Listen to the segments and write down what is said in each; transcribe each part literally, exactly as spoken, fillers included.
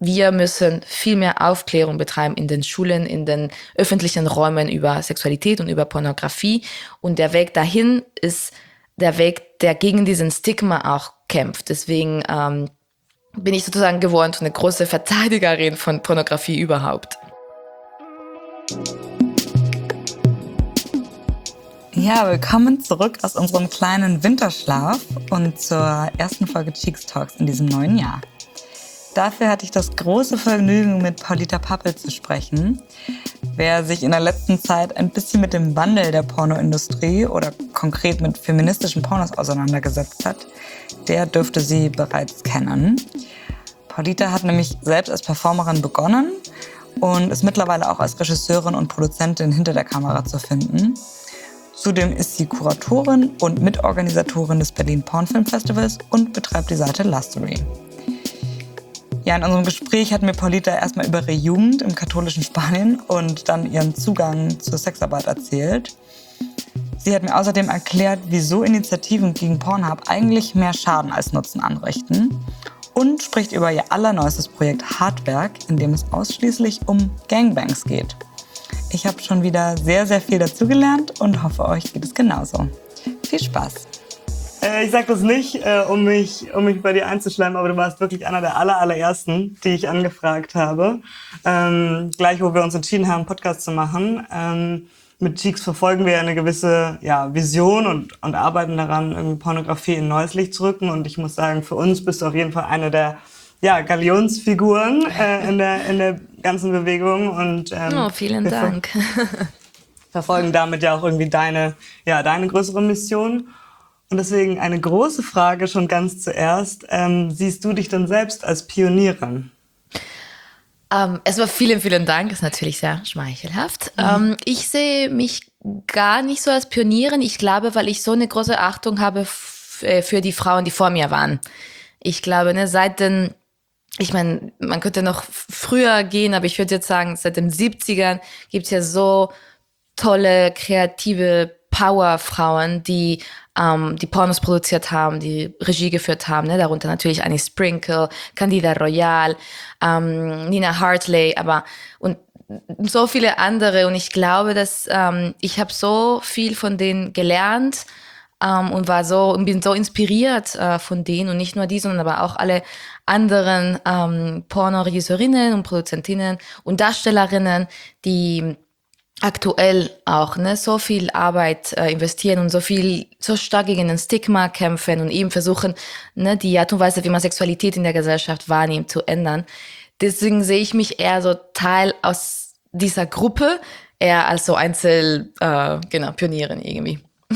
wir müssen viel mehr Aufklärung betreiben in den Schulen, in den öffentlichen Räumen über Sexualität und über Pornografie. Und der Weg dahin ist der Weg, der gegen diesen Stigma auch kämpft. Deswegen ähm, bin ich sozusagen geworden eine große Verteidigerin von Pornografie überhaupt. Ja, willkommen zurück aus unserem kleinen Winterschlaf und zur ersten Folge Cheeks Talks in diesem neuen Jahr. Dafür hatte ich das große Vergnügen, mit Paulita Pappel zu sprechen. Wer sich in der letzten Zeit ein bisschen mit dem Wandel der Pornoindustrie oder konkret mit feministischen Pornos auseinandergesetzt hat, der dürfte sie bereits kennen. Paulita hat nämlich selbst als Performerin begonnen und ist mittlerweile auch als Regisseurin und Produzentin hinter der Kamera zu finden. Zudem ist sie Kuratorin und Mitorganisatorin des Berlin Porn Film Festivals und betreibt die Seite Lustery. Ja, in unserem Gespräch hat mir Paulita erstmal über ihre Jugend im katholischen Spanien und dann ihren Zugang zur Sexarbeit erzählt. Sie hat mir außerdem erklärt, wieso Initiativen gegen Pornhub eigentlich mehr Schaden als Nutzen anrichten und spricht über ihr allerneuestes Projekt Hartwerk, in dem es ausschließlich um Gangbangs geht. Ich habe schon wieder sehr, sehr viel dazugelernt und hoffe, euch geht es genauso. Viel Spaß! Ich sage das nicht, äh, um mich um mich bei dir einzuschleimen, aber du warst wirklich einer der aller, allerersten, die ich angefragt habe. Ähm, gleich, wo wir uns entschieden haben, einen Podcast zu machen. Ähm, mit Cheeks verfolgen wir eine gewisse ja, Vision und, und arbeiten daran, irgendwie Pornografie in neues Licht zu rücken. Und ich muss sagen, für uns bist du auf jeden Fall eine der ja, Galionsfiguren äh, in, der, in der ganzen Bewegung. Und, ähm, oh, vielen wir Dank. ver- verfolgen damit ja auch irgendwie deine, ja, deine größere Mission. Und deswegen eine große Frage schon ganz zuerst. Ähm, siehst du dich denn selbst als Pionierin? Ähm, erstmal vielen, vielen Dank. Ist natürlich sehr schmeichelhaft. Mhm. Ähm, ich sehe mich gar nicht so als Pionierin. Ich glaube, weil ich so eine große Achtung habe f- für die Frauen, die vor mir waren. Ich glaube, ne, seit den, ich meine, man könnte noch früher gehen, aber ich würde jetzt sagen, seit den siebzigern gibt es ja so tolle, kreative Powerfrauen, die ähm, die Pornos produziert haben, die Regie geführt haben, ne? Darunter natürlich Annie Sprinkle, Candida Royal, ähm, Nina Hartley, aber und so viele andere. Und ich glaube, dass ähm, ich habe so viel von denen gelernt ähm, und war so und bin so inspiriert äh, von denen und nicht nur die, sondern aber auch alle anderen ähm, Pornoregisseurinnen und Produzentinnen und Darstellerinnen, die aktuell auch ne, so viel Arbeit äh, investieren und so viel so stark gegen den Stigma kämpfen und eben versuchen, ne, die Art und Weise, wie man Sexualität in der Gesellschaft wahrnimmt, zu ändern. Deswegen sehe ich mich eher so Teil aus dieser Gruppe, eher als so Einzel, äh, genau, Pionierin irgendwie.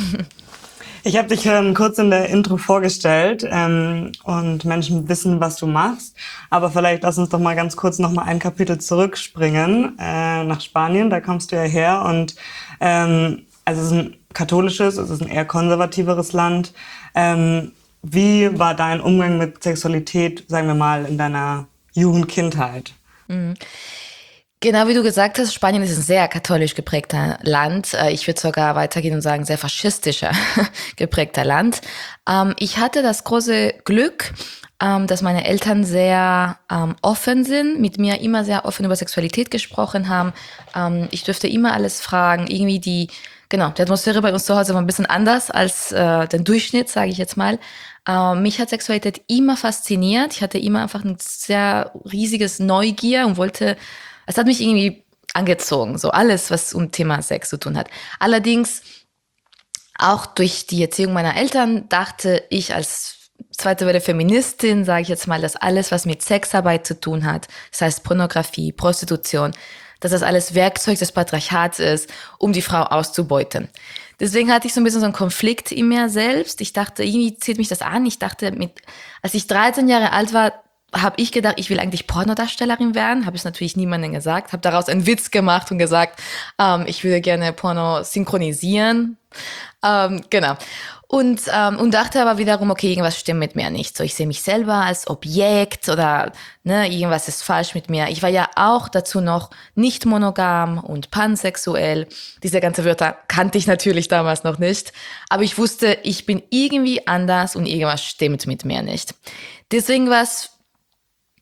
Ich habe dich ähm, kurz in der Intro vorgestellt ähm, und Menschen wissen, was du machst. Aber vielleicht lass uns doch mal ganz kurz noch mal ein Kapitel zurückspringen äh, nach Spanien. Da kommst du ja her und ähm, also es ist ein katholisches, es ist ein eher konservativeres Land. Ähm, wie war dein Umgang mit Sexualität, sagen wir mal, in deiner Jugendkindheit? Mhm. Genau wie du gesagt hast, Spanien ist ein sehr katholisch geprägter Land. Ich würde sogar weitergehen und sagen, sehr faschistischer geprägter Land. Ich hatte das große Glück, dass meine Eltern sehr offen sind, mit mir immer sehr offen über Sexualität gesprochen haben. Ich durfte immer alles fragen. Irgendwie die, genau, die Atmosphäre bei uns zu Hause war ein bisschen anders als äh, den Durchschnitt, sage ich jetzt mal. Mich hat Sexualität immer fasziniert. Ich hatte immer einfach ein sehr riesiges Neugier und wollte Es hat mich irgendwie angezogen, so alles, was um Thema Sex zu tun hat. Allerdings, auch durch die Erziehung meiner Eltern, dachte ich als zweite Welle Feministin, sage ich jetzt mal, dass alles, was mit Sexarbeit zu tun hat, das heißt Pornografie, Prostitution, dass das alles Werkzeug des Patriarchats ist, um die Frau auszubeuten. Deswegen hatte ich so ein bisschen so einen Konflikt in mir selbst. Ich dachte, irgendwie zieht mich das an. Ich dachte, mit, als ich dreizehn Jahre alt war, habe ich gedacht, ich will eigentlich Pornodarstellerin werden. Habe ich natürlich niemandem gesagt. Habe daraus einen Witz gemacht und gesagt, ähm, ich würde gerne Porno synchronisieren. Ähm, genau. Und, ähm, und dachte aber wiederum, okay, irgendwas stimmt mit mir nicht. So, ich sehe mich selber als Objekt oder ne, irgendwas ist falsch mit mir. Ich war ja auch dazu noch nicht monogam und pansexuell. Diese ganzen Wörter kannte ich natürlich damals noch nicht. Aber ich wusste, ich bin irgendwie anders und irgendwas stimmt mit mir nicht. Deswegen war es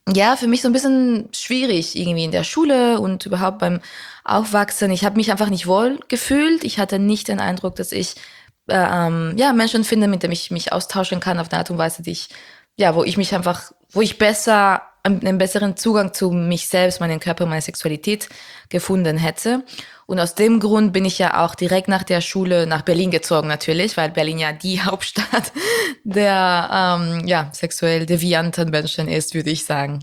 Ja, für mich so ein bisschen schwierig irgendwie in der Schule und überhaupt beim Aufwachsen. Ich habe mich einfach nicht wohl gefühlt. Ich hatte nicht den Eindruck, dass ich äh, ähm, ja, Menschen finde, mit denen ich mich austauschen kann auf eine Art und Weise, die ich, ja, wo ich mich einfach, wo ich besser, einen besseren Zugang zu mich selbst, meinen Körper, meine Sexualität gefunden hätte. Und aus dem Grund bin ich ja auch direkt nach der Schule nach Berlin gezogen natürlich, weil Berlin ja die Hauptstadt der ähm, ja, sexuell devianten Menschen ist, würde ich sagen.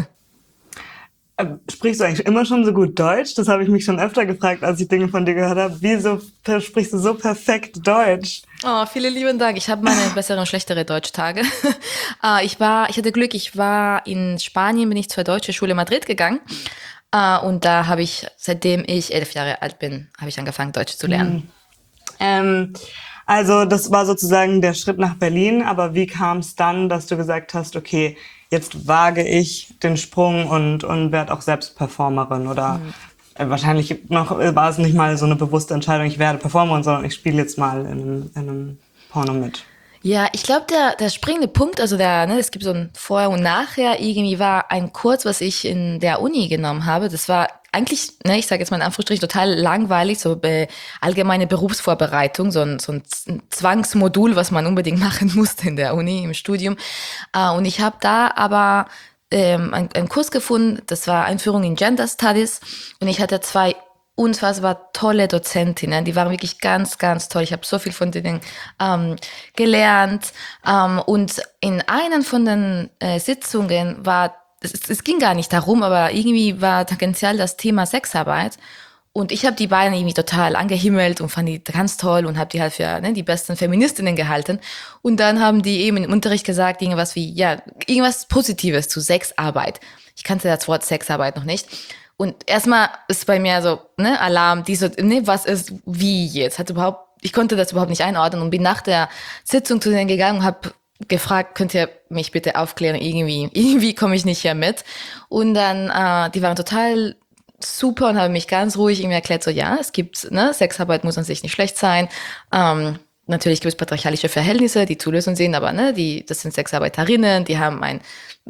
Äh, Sprichst du eigentlich immer schon so gut Deutsch? Das habe ich mich schon öfter gefragt, als ich Dinge von dir gehört habe. Wieso per- sprichst du so perfekt Deutsch? Oh, vielen lieben Dank. Ich habe meine bessere und schlechtere Deutschtage. äh, ich war, ich hatte Glück, ich war in Spanien, bin ich zur Deutsche Schule Madrid gegangen. Äh, und da habe ich, seitdem ich elf Jahre alt bin, habe ich angefangen, Deutsch zu lernen. Ähm, also das war sozusagen der Schritt nach Berlin, aber wie kam es dann, dass du gesagt hast, okay, jetzt wage ich den Sprung und, und werde auch selbst Performerin? Oder äh, wahrscheinlich noch äh, war es nicht mal so eine bewusste Entscheidung, ich werde Performerin, sondern ich spiele jetzt mal in einem, in einem Porno mit. Ja, ich glaube, der, der springende Punkt, also der, ne, es gibt so ein Vorher und Nachher, irgendwie war ein Kurs, was ich in der Uni genommen habe. Das war eigentlich, ne, ich sage jetzt mal in Anführungsstrichen, total langweilig, so be, allgemeine Berufsvorbereitung, so ein, so ein Zwangsmodul, was man unbedingt machen musste in der Uni, im Studium. Äh, und ich habe da aber ähm, einen, einen Kurs gefunden, das war Einführung in Gender Studies. Und ich hatte zwei unfassbar tolle Dozentinnen, die waren wirklich ganz, ganz toll. Ich habe so viel von denen ähm, gelernt. Ähm, und in einer von den äh, Sitzungen war, es, es ging gar nicht darum, aber irgendwie war tangential das Thema Sexarbeit. Und ich habe die beiden irgendwie total angehimmelt und fand die ganz toll und habe die halt für ne, die besten Feministinnen gehalten. Und dann haben die eben im Unterricht gesagt, irgendwas wie, ja, irgendwas Positives zu Sexarbeit. Ich kannte das Wort Sexarbeit noch nicht. Und erstmal ist bei mir so, ne, Alarm, die so, ne, was ist, wie jetzt? Hat überhaupt, ich konnte das überhaupt nicht einordnen und bin nach der Sitzung zu denen gegangen und habe gefragt, könnt ihr mich bitte aufklären? Irgendwie, irgendwie komme ich nicht hier mit. Und dann, äh, die waren total super und haben mich ganz ruhig irgendwie erklärt, so, ja, es gibt, ne, Sexarbeit muss an sich nicht schlecht sein. Ähm, natürlich gibt es patriarchalische Verhältnisse, die zu lösen sind, aber, ne, die, das sind Sexarbeiterinnen, die haben ein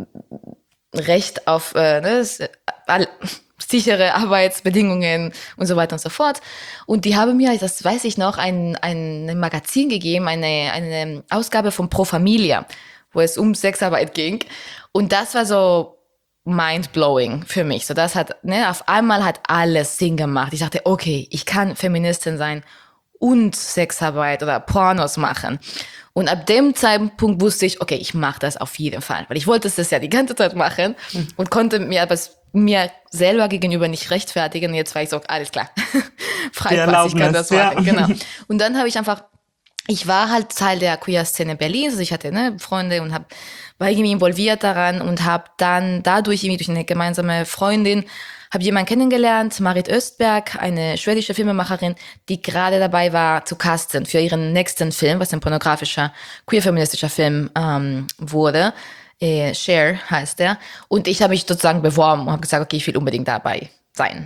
Recht auf, äh, ne, all, sichere Arbeitsbedingungen und so weiter und so fort. Und die haben mir, das weiß ich noch, ein, ein Magazin gegeben, eine, eine Ausgabe von Pro Familia, wo es um Sexarbeit ging. Und das war so mind-blowing für mich. So, das hat, ne, auf einmal hat alles Sinn gemacht. Ich dachte, okay, ich kann Feministin sein und Sexarbeit oder Pornos machen. Und ab dem Zeitpunkt wusste ich, okay, ich mache das auf jeden Fall. Weil ich wollte das ja die ganze Zeit machen und konnte mir aber mir selber gegenüber nicht rechtfertigen. Und jetzt war ich so, alles klar, Freipass, ich kann das machen. Ja. Genau. Und dann habe ich einfach, ich war halt Teil der Queer-Szene Berlins, also ich hatte ne, Freunde und hab, war irgendwie involviert daran und habe dann dadurch, irgendwie durch eine gemeinsame Freundin, habe jemanden kennengelernt, Marit Östberg, eine schwedische Filmemacherin, die gerade dabei war zu casten für ihren nächsten Film, was ein pornografischer, queer-feministischer Film ähm, wurde. Äh, Share heißt der. Und ich habe mich sozusagen beworben und habe gesagt, okay, ich will unbedingt dabei sein.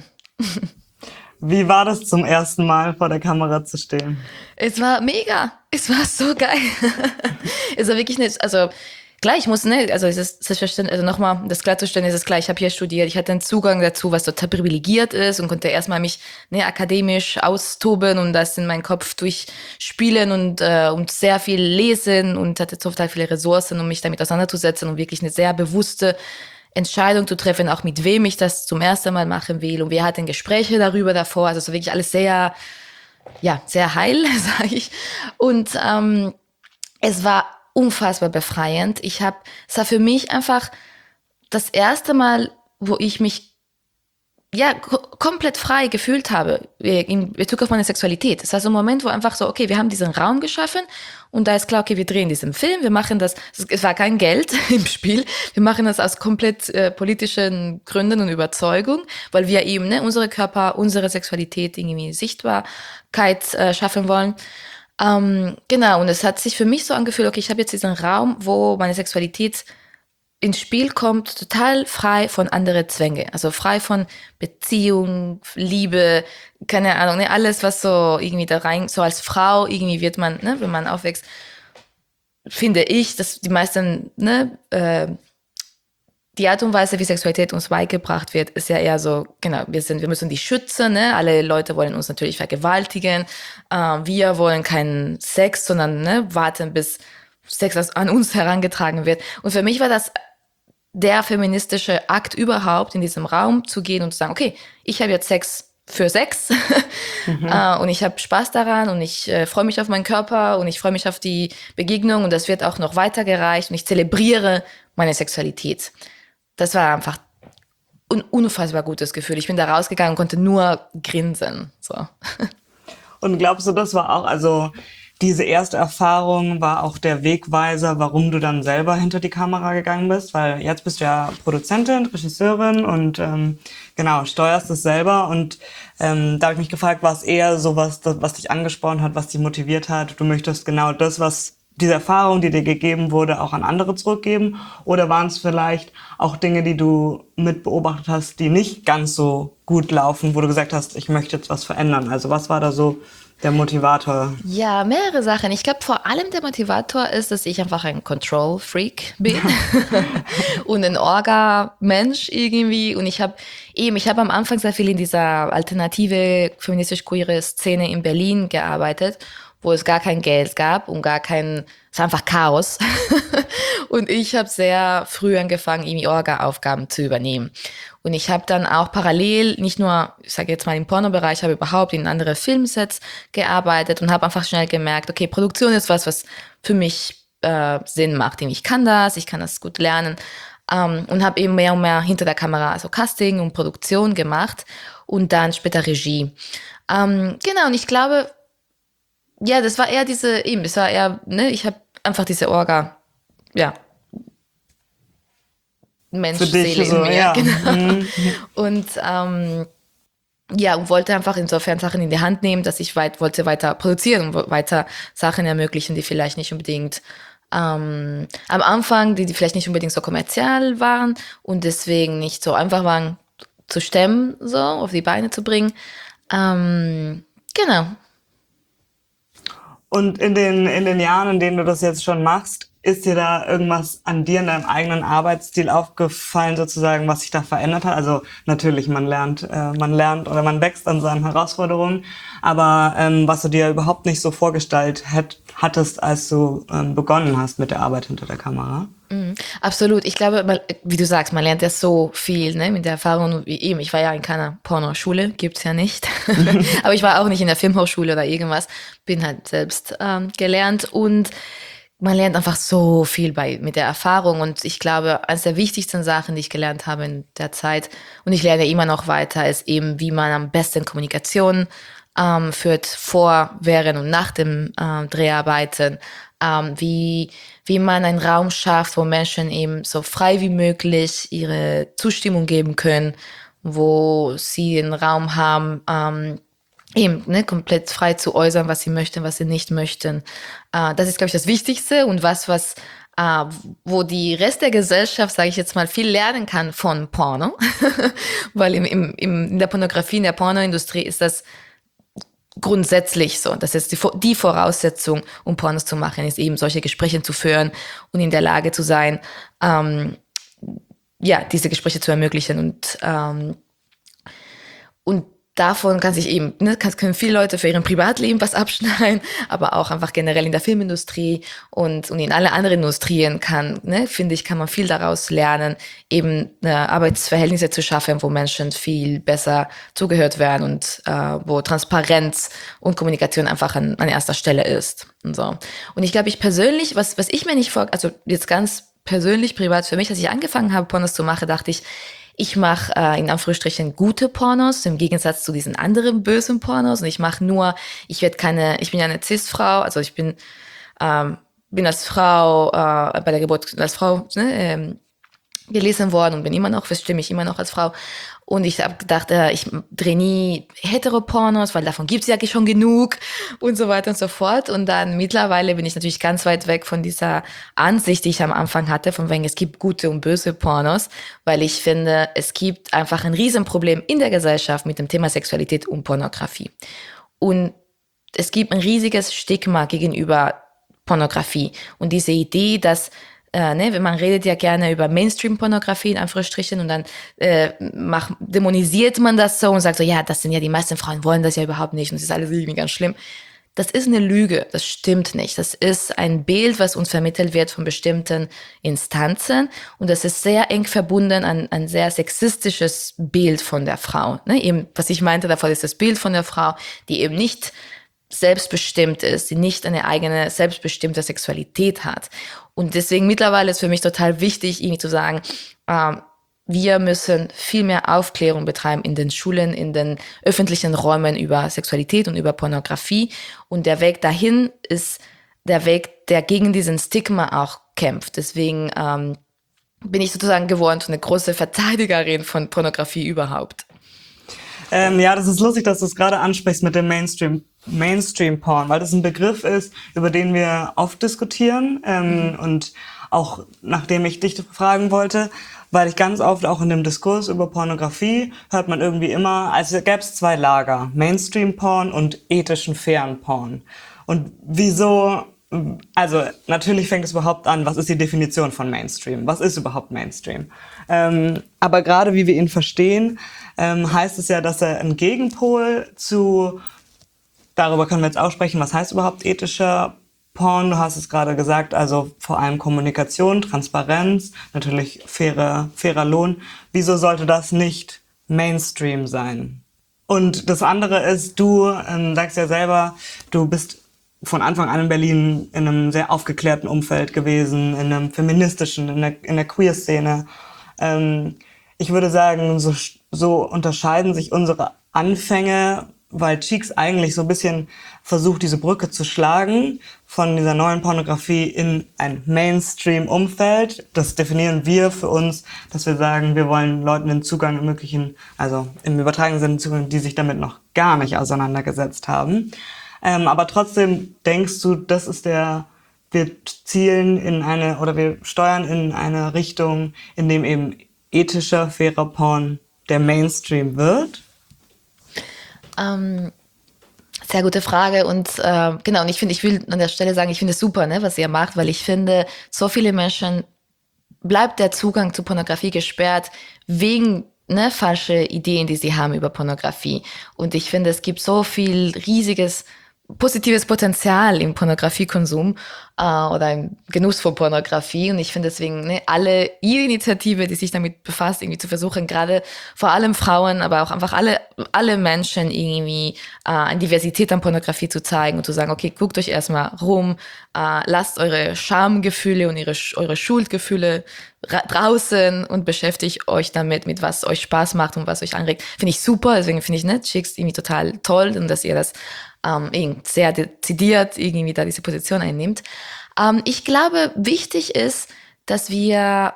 Wie war das zum ersten Mal vor der Kamera zu stehen? Es war mega. Es war so geil. Es war wirklich nicht, also klar, ich muss, ne, also es ist selbstverständlich, also nochmal, das klarzustellen, ist es klar, ich habe hier studiert, ich hatte einen Zugang dazu, was total privilegiert ist und konnte erstmal mich ne, akademisch austoben und das in meinen Kopf durchspielen und, äh, und sehr viel lesen und hatte total viele Ressourcen, um mich damit auseinanderzusetzen und wirklich eine sehr bewusste Entscheidung zu treffen, auch mit wem ich das zum ersten Mal machen will und wir hatten Gespräche darüber davor, also so wirklich alles sehr, ja, sehr heil, sage ich. Und ähm, es war unfassbar befreiend. Ich habe, es war für mich einfach das erste Mal, wo ich mich ja ko- komplett frei gefühlt habe in Bezug auf meine Sexualität. Es war so ein Moment, wo einfach so, okay, wir haben diesen Raum geschaffen und da ist klar, okay, wir drehen diesen Film, wir machen das, es war kein Geld im Spiel, wir machen das aus komplett äh, politischen Gründen und Überzeugung, weil wir eben ne, unsere Körper, unsere Sexualität irgendwie Sichtbarkeit äh, schaffen wollen. Ähm, genau, und es hat sich für mich so angefühlt, okay, ich habe jetzt diesen Raum, wo meine Sexualität ins Spiel kommt, total frei von anderen Zwänge. Also frei von Beziehung, Liebe, keine Ahnung, ne, alles, was so irgendwie da rein, so als Frau irgendwie wird man, ne, wenn man aufwächst, finde ich, dass die meisten, ne, äh, die Art und Weise, wie Sexualität uns beigebracht wird, ist ja eher so, genau, wir sind, wir müssen die schützen, ne? Alle Leute wollen uns natürlich vergewaltigen. Äh, wir wollen keinen Sex, sondern ne, warten, bis Sex an uns herangetragen wird. Und für mich war das der feministische Akt überhaupt, in diesem Raum zu gehen und zu sagen, okay, ich habe jetzt Sex für Sex mhm. äh, und ich habe Spaß daran und ich äh, freue mich auf meinen Körper und ich freue mich auf die Begegnung und das wird auch noch weitergereicht und ich zelebriere meine Sexualität. Das war einfach ein unfassbar gutes Gefühl. Ich bin da rausgegangen und konnte nur grinsen. So. Und glaubst du, das war auch, also diese erste Erfahrung war auch der Wegweiser, warum du dann selber hinter die Kamera gegangen bist? Weil jetzt bist du ja Produzentin, Regisseurin und ähm, genau, steuerst es selber. Und ähm, da habe ich mich gefragt, war es eher so was, was dich angespornt hat, was dich motiviert hat? Du möchtest genau das, was diese Erfahrung, die dir gegeben wurde, auch an andere zurückgeben? Oder waren es vielleicht auch Dinge, die du mit beobachtet hast, die nicht ganz so gut laufen, wo du gesagt hast, ich möchte jetzt was verändern? Also was war da so der Motivator? Ja, mehrere Sachen. Ich glaube, vor allem der Motivator ist, dass ich einfach ein Control-Freak bin und ein Orga-Mensch irgendwie. Und ich habe eben, ich habe am Anfang sehr viel in dieser alternative feministisch-queere Szene in Berlin gearbeitet, wo es gar kein Geld gab und gar kein, es war einfach Chaos. Und ich habe sehr früh angefangen, irgendwie Orga-Aufgaben zu übernehmen. Und ich habe dann auch parallel, nicht nur, ich sage jetzt mal im Pornobereich, habe überhaupt in andere Filmsets gearbeitet und habe einfach schnell gemerkt, okay, Produktion ist was, was für mich äh, Sinn macht. Ich kann das, ich kann das gut lernen. Um, und habe eben mehr und mehr hinter der Kamera, also Casting und Produktion gemacht und dann später Regie. Um, genau, und ich glaube, ja, das war eher diese, eben, es war eher, ne, ich habe einfach diese Orga, ja, Mensch-Seele so, in mir, ja. genau. Mhm. Und ähm, ja, und wollte einfach insofern Sachen in die Hand nehmen, dass ich weit, wollte weiter produzieren und weiter Sachen ermöglichen, die vielleicht nicht unbedingt ähm, am Anfang, die, die vielleicht nicht unbedingt so kommerziell waren und deswegen nicht so einfach waren zu stemmen, so auf die Beine zu bringen. Ähm, genau. Und in den, in den Jahren, in denen du das jetzt schon machst, ist dir da irgendwas an dir in deinem eigenen Arbeitsstil aufgefallen, sozusagen, was sich da verändert hat? Also natürlich, man lernt, äh, man lernt oder man wächst an seinen Herausforderungen, aber ähm, was du dir überhaupt nicht so vorgestellt hätt, hattest, als du ähm, begonnen hast mit der Arbeit hinter der Kamera? Mhm, absolut. Ich glaube, man, wie du sagst, man lernt ja so viel, ne, mit der Erfahrung wie eben. Ich war ja in keiner Pornoschule, gibt's ja nicht. Aber ich war auch nicht in der Filmhochschule oder irgendwas. Bin halt selbst ähm, gelernt und man lernt einfach so viel bei mit der Erfahrung. Und ich glaube, eines der wichtigsten Sachen, die ich gelernt habe in der Zeit, und ich lerne immer noch weiter, ist eben, wie man am besten Kommunikation ähm, führt vor, während und nach dem ähm, Dreharbeiten. Ähm, wie, wie man einen Raum schafft, wo Menschen eben so frei wie möglich ihre Zustimmung geben können, wo sie einen Raum haben, ähm, eben ne, komplett frei zu äußern, was sie möchten, was sie nicht möchten. Äh, das ist, glaube ich, das Wichtigste und was, was äh, wo die Rest der Gesellschaft, sage ich jetzt mal, viel lernen kann von Porno. Weil im, im, im, in der Pornografie, in der Pornoindustrie ist das grundsätzlich so. Das ist die, die Voraussetzung, um Pornos zu machen, ist eben solche Gespräche zu führen und in der Lage zu sein, ähm, ja, diese Gespräche zu ermöglichen. Und, ähm, und davon kann sich eben, ne, kann, können viele Leute für ihren Privatleben was abschneiden, aber auch einfach generell in der Filmindustrie und, und in alle anderen Industrien kann, ne, finde ich, kann man viel daraus lernen, eben äh, Arbeitsverhältnisse zu schaffen, wo Menschen viel besser zugehört werden und äh, wo Transparenz und Kommunikation einfach an, an erster Stelle ist und so. Und ich glaube, ich persönlich, was, was ich mir nicht vor, also jetzt ganz persönlich, privat für mich, als ich angefangen habe, Pornos zu machen, dachte ich, ich mache äh, in Anführungsstrichen gute Pornos, im Gegensatz zu diesen anderen bösen Pornos. Und ich mache nur, ich werde keine, ich bin ja eine Cis-Frau, also ich bin, ähm, bin als Frau, äh, bei der Geburt als Frau ne, ähm, gelesen worden und bin immer noch, bestimme ich immer noch als Frau. Und ich habe gedacht, äh, ich drehe nie Heteropornos, weil davon gibt's ja schon genug und so weiter und so fort. Und dann mittlerweile bin ich natürlich ganz weit weg von dieser Ansicht, die ich am Anfang hatte, von wegen es gibt gute und böse Pornos, weil ich finde, es gibt einfach ein Riesenproblem in der Gesellschaft mit dem Thema Sexualität und Pornografie. Und es gibt ein riesiges Stigma gegenüber Pornografie und diese Idee, dass äh, ne, man redet ja gerne über Mainstream-Pornografie in Anführungsstrichen und dann äh, mach, dämonisiert man das so und sagt so, ja, das sind ja die meisten Frauen wollen das ja überhaupt nicht und es ist alles irgendwie ganz schlimm. Das ist eine Lüge, das stimmt nicht. Das ist ein Bild, was uns vermittelt wird von bestimmten Instanzen und das ist sehr eng verbunden an ein sehr sexistisches Bild von der Frau. Ne? Eben, was ich meinte davor, ist das Bild von der Frau, die eben nicht selbstbestimmt ist, die nicht eine eigene selbstbestimmte Sexualität hat. Und deswegen mittlerweile ist für mich total wichtig, irgendwie zu sagen, ähm, wir müssen viel mehr Aufklärung betreiben in den Schulen, in den öffentlichen Räumen über Sexualität und über Pornografie. Und der Weg dahin ist der Weg, der gegen diesen Stigma auch kämpft. Deswegen ähm, bin ich sozusagen geworden eine große Verteidigerin von Pornografie überhaupt. Ähm, ja, das ist lustig, dass du es gerade ansprichst mit dem Mainstream, Mainstream-Porn, weil das ein Begriff ist, über den wir oft diskutieren ähm, mhm. und auch nachdem ich dich fragen wollte, weil ich ganz oft auch in dem Diskurs über Pornografie hört man irgendwie immer, also gäbe es zwei Lager, Mainstream-Porn und ethischen, fairen Porn. Und wieso, also natürlich fängt es überhaupt an, was ist die Definition von Mainstream? Was ist überhaupt Mainstream? Ähm, aber gerade wie wir ihn verstehen, ähm, heißt es ja, dass er ein Gegenpol zu, darüber können wir jetzt auch sprechen, was heißt überhaupt ethischer Porn, du hast es gerade gesagt, also vor allem Kommunikation, Transparenz, natürlich fairer, fairer Lohn. Wieso sollte das nicht Mainstream sein? Und das andere ist, du ähm, sagst ja selber, du bist von Anfang an in Berlin in einem sehr aufgeklärten Umfeld gewesen, in einem feministischen, in der, in der Queer-Szene. Ähm, ich würde sagen, so, so unterscheiden sich unsere Anfänge, weil Cheeks eigentlich so ein bisschen versucht, diese Brücke zu schlagen von dieser neuen Pornografie in ein Mainstream-Umfeld. Das definieren wir für uns, dass wir sagen, wir wollen Leuten den Zugang ermöglichen, also im übertragenen Sinne Zugang, die sich damit noch gar nicht auseinandergesetzt haben. Ähm, aber trotzdem denkst du, das ist der, wir zielen in eine, oder wir steuern in eine Richtung, in dem eben ethischer, fairer Porn der Mainstream wird? Ähm, sehr gute Frage und äh, genau, und ich finde, ich will an der Stelle sagen, ich finde es super, ne, was ihr macht, weil ich finde, so viele Menschen bleibt der Zugang zu Pornografie gesperrt wegen ne, falsche Ideen, die sie haben über Pornografie. Und ich finde, es gibt so viel riesiges positives Potenzial im Pornografiekonsum äh, oder im Genuss von Pornografie. Und ich finde deswegen ne, alle ihre Initiative, die sich damit befasst, irgendwie zu versuchen, gerade vor allem Frauen, aber auch einfach alle alle Menschen irgendwie äh, eine Diversität an Pornografie zu zeigen und zu sagen, okay, guckt euch erstmal rum, äh, lasst eure Schamgefühle und ihre eure Schuldgefühle draußen und beschäftigt euch damit, mit was euch Spaß macht und was euch anregt. Finde ich super, deswegen finde ich ne, Cheeks irgendwie total toll und dass ihr das ähm, sehr dezidiert irgendwie da diese Position einnimmt. Ähm, ich glaube, wichtig ist, dass wir,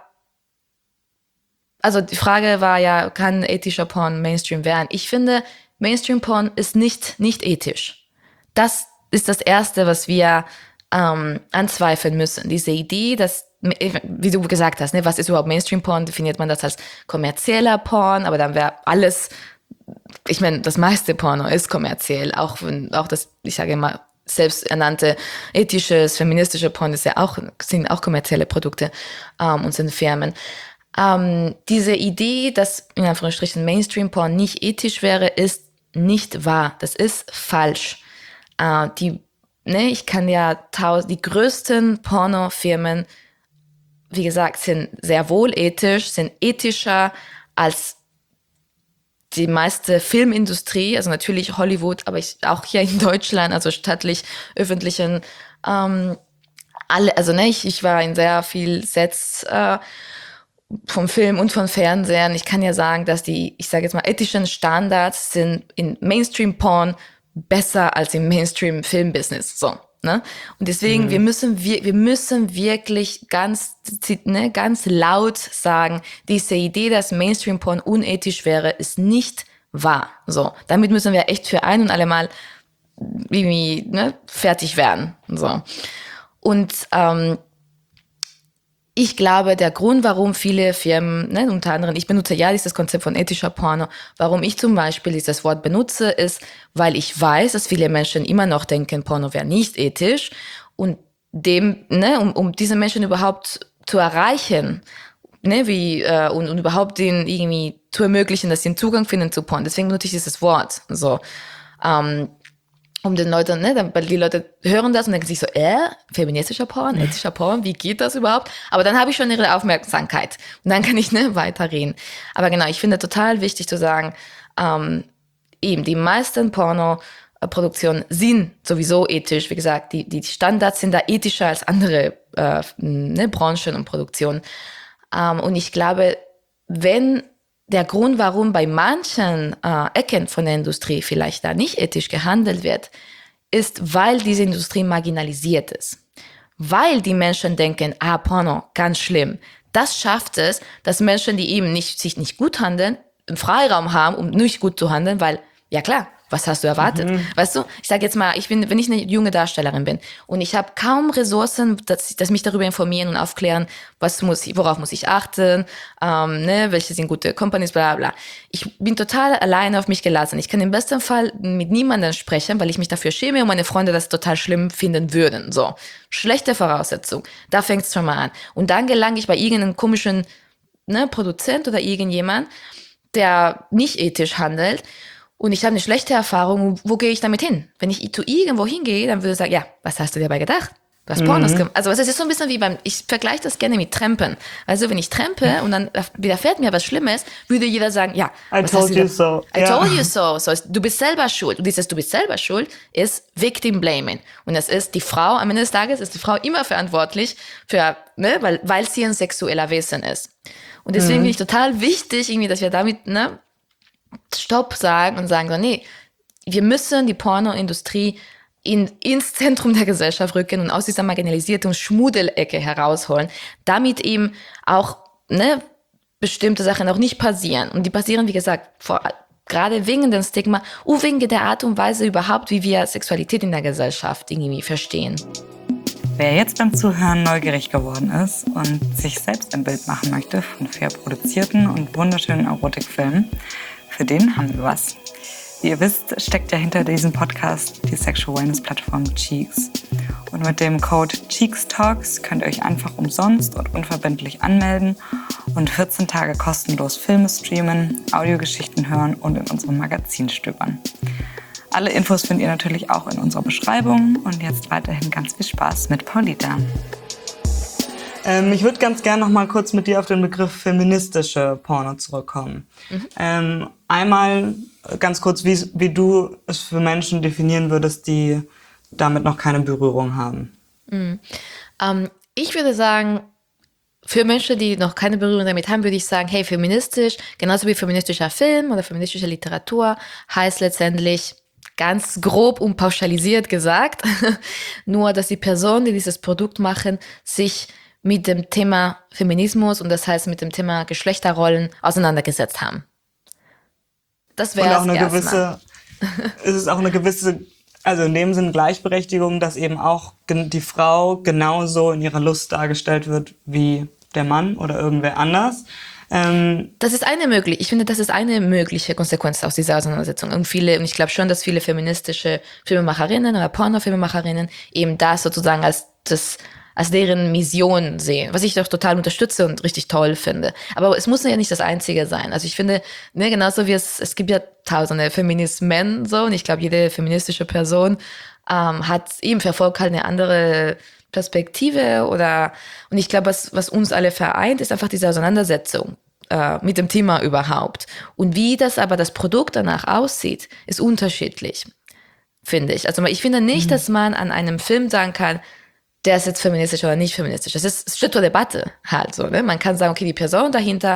also die Frage war ja, kann ethischer Porn Mainstream werden? Ich finde, Mainstream-Porn ist nicht, nicht ethisch. Das ist das Erste, was wir ähm, anzweifeln müssen. Diese Idee, dass, wie du gesagt hast, ne, was ist überhaupt Mainstream-Porn? Definiert man das als kommerzieller Porn, aber dann wäre alles, ich meine, das meiste Porno ist kommerziell, auch wenn, auch das, ich sage immer, selbsternannte ethisches, feministische Porn ist ja auch, sind auch kommerzielle Produkte ähm, und sind Firmen. Ähm, diese Idee, dass in Anführungsstrichen Mainstream-Porn nicht ethisch wäre, ist nicht wahr. Das ist falsch. Äh, die, ne, ich kann ja tausend, die größten Pornofirmen, wie gesagt, sind sehr wohl ethisch, sind ethischer als die meiste Filmindustrie, also natürlich Hollywood, aber ich, auch hier in Deutschland, also staatlich, öffentlichen, ähm, alle, also ne, ich, ich war in sehr viel Sets äh, vom Film und von Fernsehen. Ich kann ja sagen, dass die, ich sage jetzt mal, ethischen Standards sind in Mainstream-Porn besser als im Mainstream-Film-Business. So, ne? Und deswegen, mhm. wir müssen wir, wir müssen wirklich ganz, ne, ganz laut sagen, diese Idee, dass Mainstream-Porn unethisch wäre, ist nicht wahr. So, damit müssen wir echt für ein und alle Mal irgendwie ne, fertig werden. So. Und ähm, ich glaube, der Grund, warum viele Firmen, ne, unter anderem, ich benutze ja dieses Konzept von ethischer Porno, warum ich zum Beispiel dieses Wort benutze, ist, weil ich weiß, dass viele Menschen immer noch denken, Porno wäre nicht ethisch. Und dem, ne, um, um diese Menschen überhaupt zu erreichen, ne, wie äh, und, und überhaupt denen irgendwie zu ermöglichen, dass sie einen Zugang finden zu Porn. Deswegen benutze ich dieses Wort, so, ähm, um den Leuten, ne, weil die Leute hören das und denken sich so, äh, feministischer Porn, ethischer Porn, wie geht das überhaupt? Aber dann habe ich schon ihre Aufmerksamkeit und dann kann ich, ne, weiterreden. Aber genau, ich finde total wichtig zu sagen, ähm, eben die meisten Pornoproduktionen sind sowieso ethisch. Wie gesagt, die, die Standards sind da ethischer als andere äh, ne, Branchen und Produktionen. Ähm, und ich glaube, wenn der Grund, warum bei manchen äh, Ecken von der Industrie vielleicht da nicht ethisch gehandelt wird, ist, weil diese Industrie marginalisiert ist. Weil die Menschen denken, ah, Porno, ganz schlimm. Das schafft es, dass Menschen, die eben nicht, sich nicht gut handeln, einen Freiraum haben, um nicht gut zu handeln, weil, ja klar, was hast du erwartet? Mhm. Weißt du, ich sage jetzt mal, ich bin, wenn ich eine junge Darstellerin bin und ich habe kaum Ressourcen, dass, dass mich darüber informieren und aufklären, was muss ich, worauf muss ich achten, ähm, ne, welche sind gute Companies, bla bla. Ich bin total alleine auf mich gelassen. Ich kann im besten Fall mit niemandem sprechen, weil ich mich dafür schäme und meine Freunde das total schlimm finden würden. So, schlechte Voraussetzung. Da fängt es schon mal an. Und dann gelange ich bei irgendeinem komischen, ne, Produzent oder irgendjemand, der nicht ethisch handelt. Und ich habe eine schlechte Erfahrung, wo gehe ich damit hin? Wenn ich zu irgendwo hingehe, dann würde ich sagen, ja, was hast du dir dabei gedacht? Du hast Pornos gemacht. Also es ist so ein bisschen wie beim, ich vergleiche das gerne mit Trampen. Also wenn ich trampe und dann widerfährt mir was Schlimmes, würde jeder sagen, ja, I was told hast du you da? so. I Ja. told you so. so. Du bist selber schuld. Und dieses, du bist selber schuld, ist Victim Blaming. Und das ist die Frau, am Ende des Tages ist die Frau immer verantwortlich für, ne, weil, weil sie ein sexueller Wesen ist. Und deswegen mhm. finde ich total wichtig, irgendwie, dass wir damit, ne, Stopp sagen und sagen so, nee, wir müssen die Pornoindustrie in, ins Zentrum der Gesellschaft rücken und aus dieser marginalisierten Schmuddelecke herausholen, damit eben auch, ne, bestimmte Sachen auch nicht passieren. Und die passieren, wie gesagt, vor, gerade wegen dem Stigma und wegen der Art und Weise überhaupt, wie wir Sexualität in der Gesellschaft irgendwie verstehen. Wer jetzt beim Zuhören neugierig geworden ist und sich selbst ein Bild machen möchte von fair produzierten und wunderschönen Erotikfilmen, für den haben wir was. Wie ihr wisst, steckt ja hinter diesem Podcast die Sexual Wellness-Plattform Cheeks. Und mit dem Code CheeksTalks könnt ihr euch einfach umsonst und unverbindlich anmelden und vierzehn Tage kostenlos Filme streamen, Audiogeschichten hören und in unserem Magazin stöbern. Alle Infos findet ihr natürlich auch in unserer Beschreibung. Und jetzt weiterhin ganz viel Spaß mit Paulita. Ähm, ich würde ganz gerne noch mal kurz mit dir auf den Begriff feministische Porno zurückkommen. Mhm. Ähm, einmal ganz kurz, wie, wie du es für Menschen definieren würdest, die damit noch keine Berührung haben. Mhm. Ähm, ich würde sagen, für Menschen, die noch keine Berührung damit haben, würde ich sagen, hey, feministisch, genauso wie feministischer Film oder feministische Literatur, heißt letztendlich ganz grob und pauschalisiert gesagt, nur, dass die Personen, die dieses Produkt machen, sich mit dem Thema Feminismus und das heißt mit dem Thema Geschlechterrollen auseinandergesetzt haben. Das wäre es erstmal. Es ist auch eine gewisse, also in dem Sinn Gleichberechtigung, dass eben auch die Frau genauso in ihrer Lust dargestellt wird wie der Mann oder irgendwer anders. Ähm das ist eine mögliche, ich finde, das ist eine mögliche Konsequenz aus dieser Auseinandersetzung. Und viele, und ich glaube schon, dass viele feministische Filmemacherinnen oder Pornofilmemacherinnen eben das sozusagen als das als deren Mission sehen, was ich doch total unterstütze und richtig toll finde. Aber es muss ja nicht das Einzige sein. Also ich finde, ne, genauso wie es, es gibt ja tausende Feminismen so, und ich glaube, jede feministische Person ähm, hat eben verfolgt halt eine andere Perspektive oder, und ich glaube, was, was uns alle vereint, ist einfach diese Auseinandersetzung äh, mit dem Thema überhaupt. Und wie das aber das Produkt danach aussieht, ist unterschiedlich, finde ich. Also ich finde nicht, mhm. dass man an einem Film sagen kann, der ist jetzt feministisch oder nicht feministisch. Das ist, es steht zur Debatte halt so. Ne? Man kann sagen, okay, die Person dahinter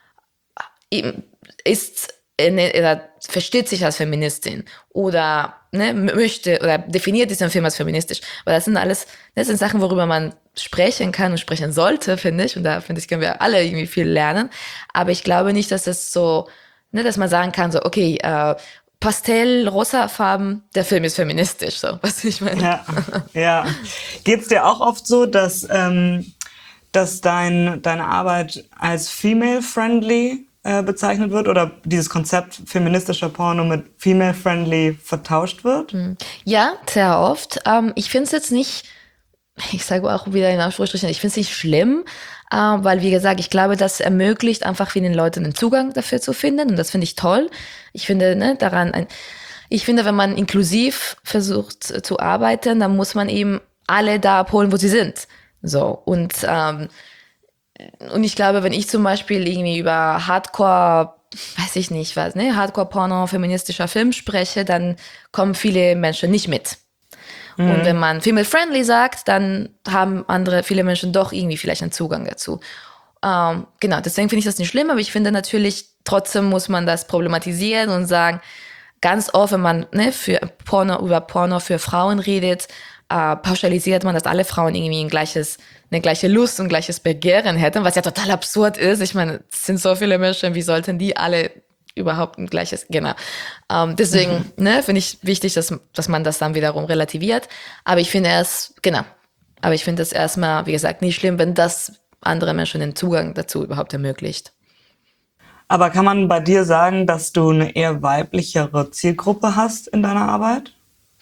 ist, oder versteht sich als Feministin oder ne, möchte oder definiert diesen Film als feministisch. Aber das sind alles, das sind Sachen, worüber man sprechen kann und sprechen sollte, finde ich. Und da, finde ich, können wir alle irgendwie viel lernen. Aber ich glaube nicht, dass es so, ne, dass man sagen kann, so, okay, äh, Pastell, rosa Farben, der Film ist feministisch, so, was ich meine. Ja, ja. Geht's dir auch oft so, dass, ähm, dass dein, deine Arbeit als female-friendly äh, bezeichnet wird oder dieses Konzept feministischer Porno mit female-friendly vertauscht wird? Ja, sehr oft. Ähm, ich finde es jetzt nicht ich sage auch wieder in Anführungsstrichen, ich finde es nicht schlimm, äh, weil, wie gesagt, ich glaube, das ermöglicht einfach vielen Leuten einen Zugang dafür zu finden und das finde ich toll. Ich finde, ne, daran, ein, ich finde, wenn man inklusiv versucht zu arbeiten, dann muss man eben alle da abholen, wo sie sind. So, und, ähm, und ich glaube, wenn ich zum Beispiel irgendwie über Hardcore, weiß ich nicht was, ne, Hardcore-Porno, feministischer Film spreche, dann kommen viele Menschen nicht mit. Und wenn man female-friendly sagt, dann haben andere, viele Menschen doch irgendwie vielleicht einen Zugang dazu. Ähm, genau, deswegen finde ich das nicht schlimm, aber ich finde natürlich, trotzdem muss man das problematisieren und sagen, ganz oft, wenn man ne, für Porno, über Porno für Frauen redet, äh, pauschalisiert man, dass alle Frauen irgendwie ein gleiches, eine gleiche Lust und gleiches Begehren hätten, was ja total absurd ist. Ich meine, es sind so viele Menschen, wie sollten die alle überhaupt ein gleiches, genau. Ähm, deswegen, mhm. ne, finde ich wichtig, dass, dass man das dann wiederum relativiert. Aber ich finde es, genau, aber ich finde es erstmal, wie gesagt, nicht schlimm, wenn das andere Menschen den Zugang dazu überhaupt ermöglicht. Aber kann man bei dir sagen, dass du eine eher weiblichere Zielgruppe hast in deiner Arbeit?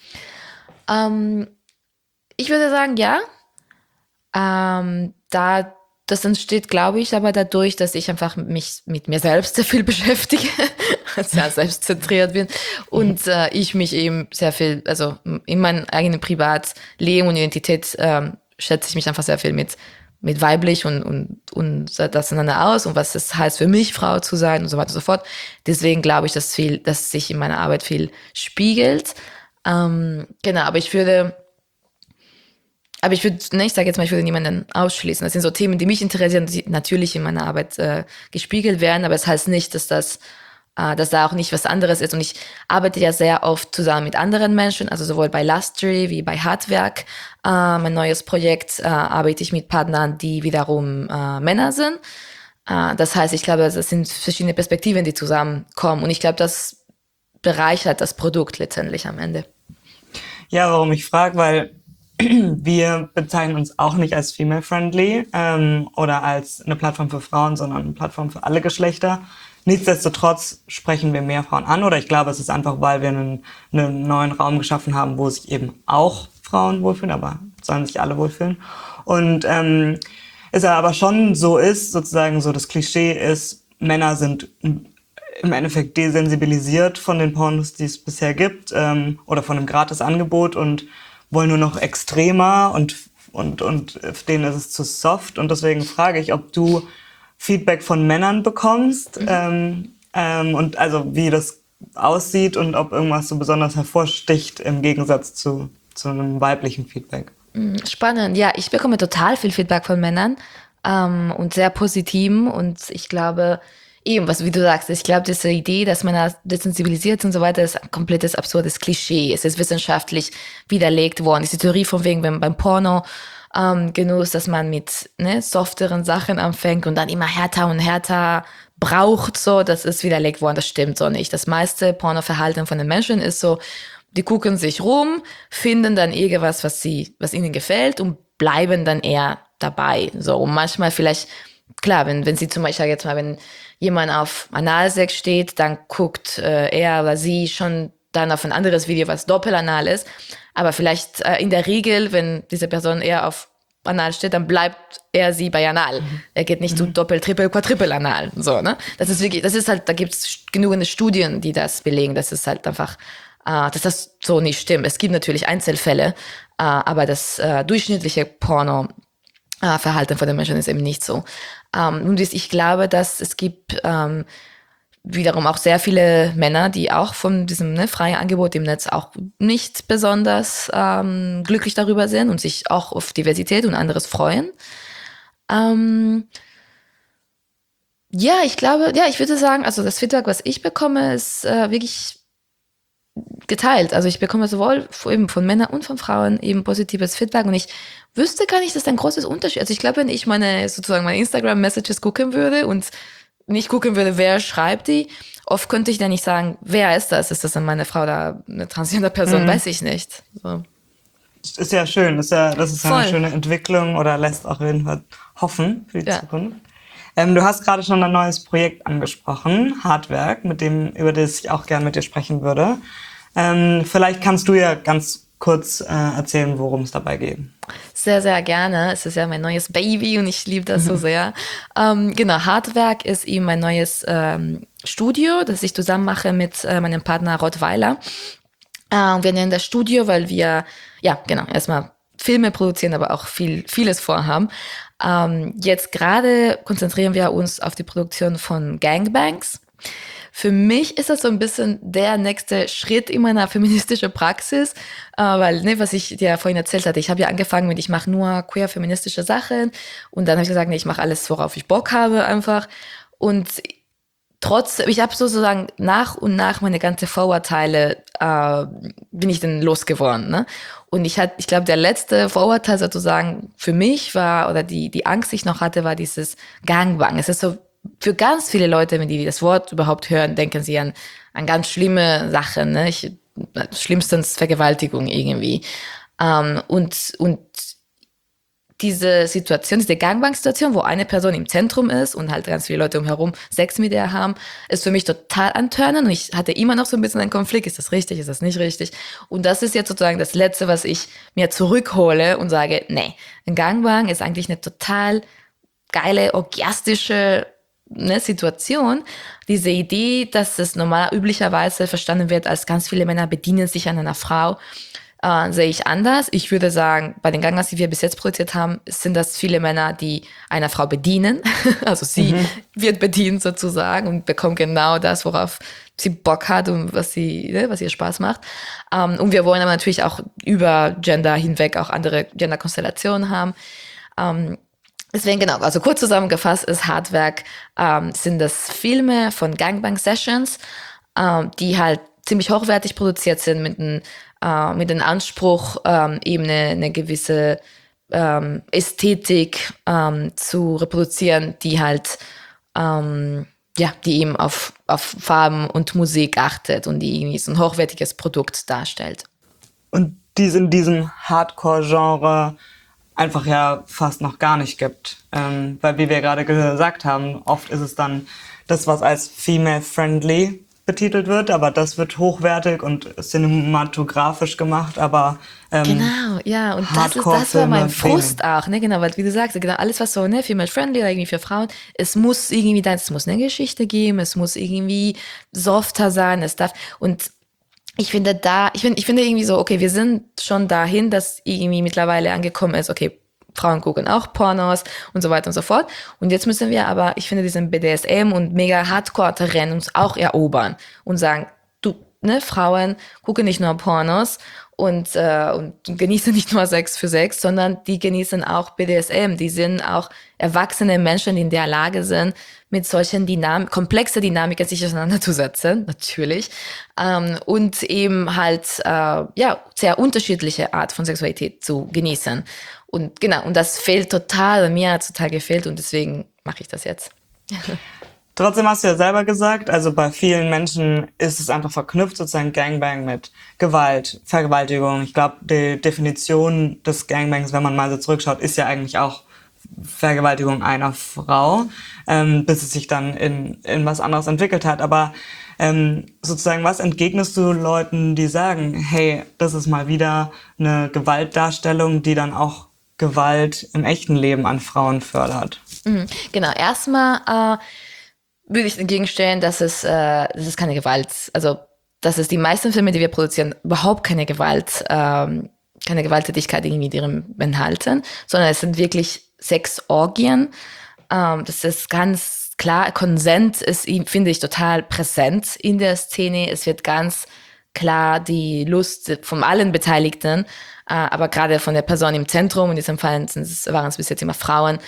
Ähm, ich würde sagen, ja. Ähm, da Das entsteht, glaube ich, aber dadurch, dass ich einfach mich mit mir selbst sehr viel beschäftige, sehr selbstzentriert bin und äh, ich mich eben sehr viel, also in meinem eigenen Privatleben und Identität ähm, schätze ich mich einfach sehr viel mit mit weiblich und und und das einander aus und was es heißt für mich, Frau zu sein und so weiter und so fort. Deswegen glaube ich, dass viel, dass sich in meiner Arbeit viel spiegelt. Ähm, genau, aber ich würde Aber ich würde, ne, ich sage jetzt mal, ich würde niemanden ausschließen. Das sind so Themen, die mich interessieren, die natürlich in meiner Arbeit äh, gespiegelt werden, aber es das heißt nicht, dass das, äh, dass da auch nicht was anderes ist. Und ich arbeite ja sehr oft zusammen mit anderen Menschen, also sowohl bei Lustry wie bei Hartwerk. Äh, mein neues Projekt äh, arbeite ich mit Partnern, die wiederum äh, Männer sind. Äh, das heißt, ich glaube, das sind verschiedene Perspektiven, die zusammenkommen. Und ich glaube, das bereichert das Produkt letztendlich am Ende. Ja, warum ich frage, weil wir bezeichnen uns auch nicht als female-friendly ähm, oder als eine Plattform für Frauen, sondern eine Plattform für alle Geschlechter. Nichtsdestotrotz sprechen wir mehr Frauen an oder ich glaube, es ist einfach, weil wir einen, einen neuen Raum geschaffen haben, wo sich eben auch Frauen wohlfühlen, aber sollen sich alle wohlfühlen. Und ähm, es aber schon so ist, sozusagen so das Klischee ist, Männer sind im Endeffekt desensibilisiert von den Pornos, die es bisher gibt ähm, oder von dem Gratisangebot und wollen nur noch extremer und, und, und denen ist es zu soft. Und deswegen frage ich, ob du Feedback von Männern bekommst mhm. ähm, ähm, und also wie das aussieht und ob irgendwas so besonders hervorsticht im Gegensatz zu, zu einem weiblichen Feedback. Spannend, ja, ich bekomme total viel Feedback von Männern ähm, und sehr positiven und ich glaube, eben, was wie du sagst, ich glaube, diese Idee, dass man desensibilisiert und so weiter, ist ein komplettes absurdes Klischee. Es ist wissenschaftlich widerlegt worden. Diese Theorie von wegen beim, beim Porno ähm, Genuss, dass man mit ne, softeren Sachen anfängt und dann immer härter und härter braucht, so, das ist widerlegt worden. Das stimmt so nicht. Das meiste Pornoverhalten von den Menschen ist so, die gucken sich rum, finden dann irgendwas, was sie, was ihnen gefällt und bleiben dann eher dabei. So, und manchmal vielleicht, klar, wenn, wenn sie zum Beispiel jetzt mal, wenn jemand auf Analsex steht, dann guckt äh, er oder sie schon dann auf ein anderes Video, was doppelanal ist. Aber vielleicht äh, in der Regel, wenn diese Person eher auf Anal steht, dann bleibt er sie bei Anal. Mhm. Er geht nicht mhm. zu Doppel-, Trippel-, Quadruppel-Anal. So, ne? Das ist wirklich, das ist halt, da gibt es genügend Studien, die das belegen. Das ist halt einfach, äh, dass das so nicht stimmt. Es gibt natürlich Einzelfälle, äh, aber das äh, durchschnittliche Porno äh, Verhalten von den Menschen ist eben nicht so. Ähm, und ich glaube, dass es gibt ähm, wiederum auch sehr viele Männer, die auch von diesem ne, freien Angebot im Netz auch nicht besonders ähm, glücklich darüber sind und sich auch auf Diversität und anderes freuen. Ähm, ja, ich glaube, ja, ich würde sagen, also das Feedback, was ich bekomme, ist äh, wirklich geteilt. Also ich bekomme sowohl eben von Männern und von Frauen eben positives Feedback und ich wüsste gar nicht, dass das ein großes Unterschied ist. Also ich glaube, wenn ich meine sozusagen meine Instagram-Messages gucken würde und nicht gucken würde, wer schreibt die, oft könnte ich dann nicht sagen, wer ist das? Ist das dann meine Frau oder eine transgender Person? Mhm. Weiß ich nicht. So. Ist ja schön, ist ja, das ist ja Voll. Eine schöne Entwicklung oder lässt auch jeden Fall hoffen für die ja. Zukunft. Ähm, du hast gerade schon ein neues Projekt angesprochen, Hartwerk, mit dem, über das ich auch gerne mit dir sprechen würde. Ähm, vielleicht kannst du ja ganz kurz äh, erzählen, worum es dabei geht? Sehr, sehr gerne. Es ist ja mein neues Baby und ich liebe das so sehr. Ähm, genau, Hardwerk ist eben mein neues ähm, Studio, das ich zusammen mache mit äh, meinem Partner Rottweiler. Äh, wir nennen das Studio, weil wir, ja, genau, erstmal Filme produzieren, aber auch viel, vieles vorhaben. Ähm, jetzt gerade konzentrieren wir uns auf die Produktion von Gangbangs. Für mich ist das so ein bisschen der nächste Schritt in meiner feministischen Praxis, äh, weil, ne, was ich dir vorhin erzählt hatte, ich habe ja angefangen mit, ich mache nur queer-feministische Sachen und dann habe ich gesagt, nee, ich mache alles, worauf ich Bock habe einfach. Und trotz, ich habe sozusagen nach und nach meine ganze Vorurteile äh, bin ich dann losgeworden, ne? Und ich hatte, ich glaube, der letzte Vorurteil sozusagen für mich war, oder die, die Angst, die ich noch hatte, war dieses Gangbang. Es ist so, für ganz viele Leute, wenn die das Wort überhaupt hören, denken sie an, an ganz schlimme Sachen, ne? Ich, schlimmstens Vergewaltigung irgendwie. Ähm, und, und diese Situation, diese Gangbang-Situation, wo eine Person im Zentrum ist und halt ganz viele Leute umherum Sex mit ihr haben, ist für mich total antörnend und ich hatte immer noch so ein bisschen einen Konflikt. Ist das richtig? Ist das nicht richtig? Und das ist jetzt sozusagen das Letzte, was ich mir zurückhole und sage, nee, ein Gangbang ist eigentlich eine total geile, orgiastische ne, Situation. Diese Idee, dass es normal üblicherweise verstanden wird, als ganz viele Männer bedienen sich an einer Frau, Äh, sehe ich anders. Ich würde sagen, bei den Gangbangs, die wir bis jetzt produziert haben, sind das viele Männer, die einer Frau bedienen. Also sie mhm. wird bedient sozusagen und bekommt genau das, worauf sie Bock hat und was sie, ne, was ihr Spaß macht. Ähm, und wir wollen aber natürlich auch über Gender hinweg auch andere Gender-Konstellationen haben. Ähm, Deswegen genau, also kurz zusammengefasst ist Hardwerk, ähm, sind das Filme von Gangbang-Sessions, ähm, die halt ziemlich hochwertig produziert sind mit einem äh, mit dem Anspruch, ähm, eben eine, eine gewisse ähm, Ästhetik ähm, zu reproduzieren, die halt ähm, ja, die eben auf, auf Farben und Musik achtet und die irgendwie so ein hochwertiges Produkt darstellt. Und die es in diesem Hardcore-Genre einfach ja fast noch gar nicht gibt. Ähm, weil wie wir gerade gesagt haben, oft ist es dann das, was als female-friendly betitelt wird, aber das wird hochwertig und cinematografisch gemacht, aber ähm, genau, ja, und das ist das war mein Frust auch, ne, genau, weil wie du sagst, genau, alles was so, ne, female-friendly oder irgendwie für Frauen, es muss irgendwie dann, es muss eine Geschichte geben, es muss irgendwie softer sein, es darf, und ich finde da, ich finde, ich finde irgendwie so, okay, wir sind schon dahin, dass irgendwie mittlerweile angekommen ist, okay, Frauen gucken auch Pornos und so weiter und so fort. Und jetzt müssen wir aber, ich finde, diesen B D S M und mega Hardcore-Terrain uns auch erobern und sagen, du, ne, Frauen gucken nicht nur Pornos und, äh, und genießen nicht nur Sex für Sex, sondern die genießen auch B D S M. Die sind auch erwachsene Menschen, die in der Lage sind, mit solchen Dynam- komplexen Dynamiken sich auseinanderzusetzen, natürlich. Ähm, und eben halt, äh, ja, sehr unterschiedliche Art von Sexualität zu genießen. Und genau, und das fehlt total, mir hat es total gefehlt und deswegen mache ich das jetzt. Trotzdem hast du ja selber gesagt, also bei vielen Menschen ist es einfach verknüpft, sozusagen Gangbang mit Gewalt, Vergewaltigung. Ich glaube, die Definition des Gangbangs, wenn man mal so zurückschaut, ist ja eigentlich auch Vergewaltigung einer Frau, ähm, bis es sich dann in, in was anderes entwickelt hat. Aber ähm, sozusagen, was entgegnest du Leuten, die sagen, hey, das ist mal wieder eine Gewaltdarstellung, die dann auch Gewalt im echten Leben an Frauen fördert? Mhm, genau, erstmal äh, würde ich entgegenstellen, dass es, äh, das ist keine Gewalt, also dass es die meisten Filme, die wir produzieren, überhaupt keine Gewalt, ähm, keine Gewalttätigkeit irgendwie drin enthalten, sondern es sind wirklich Sexorgien. Ähm, das ist ganz klar, Konsent ist, finde ich, total präsent in der Szene. Es wird ganz klar die Lust von allen Beteiligten, äh, aber gerade von der Person im Zentrum, in diesem Fall sind es, waren es bis jetzt immer Frauen,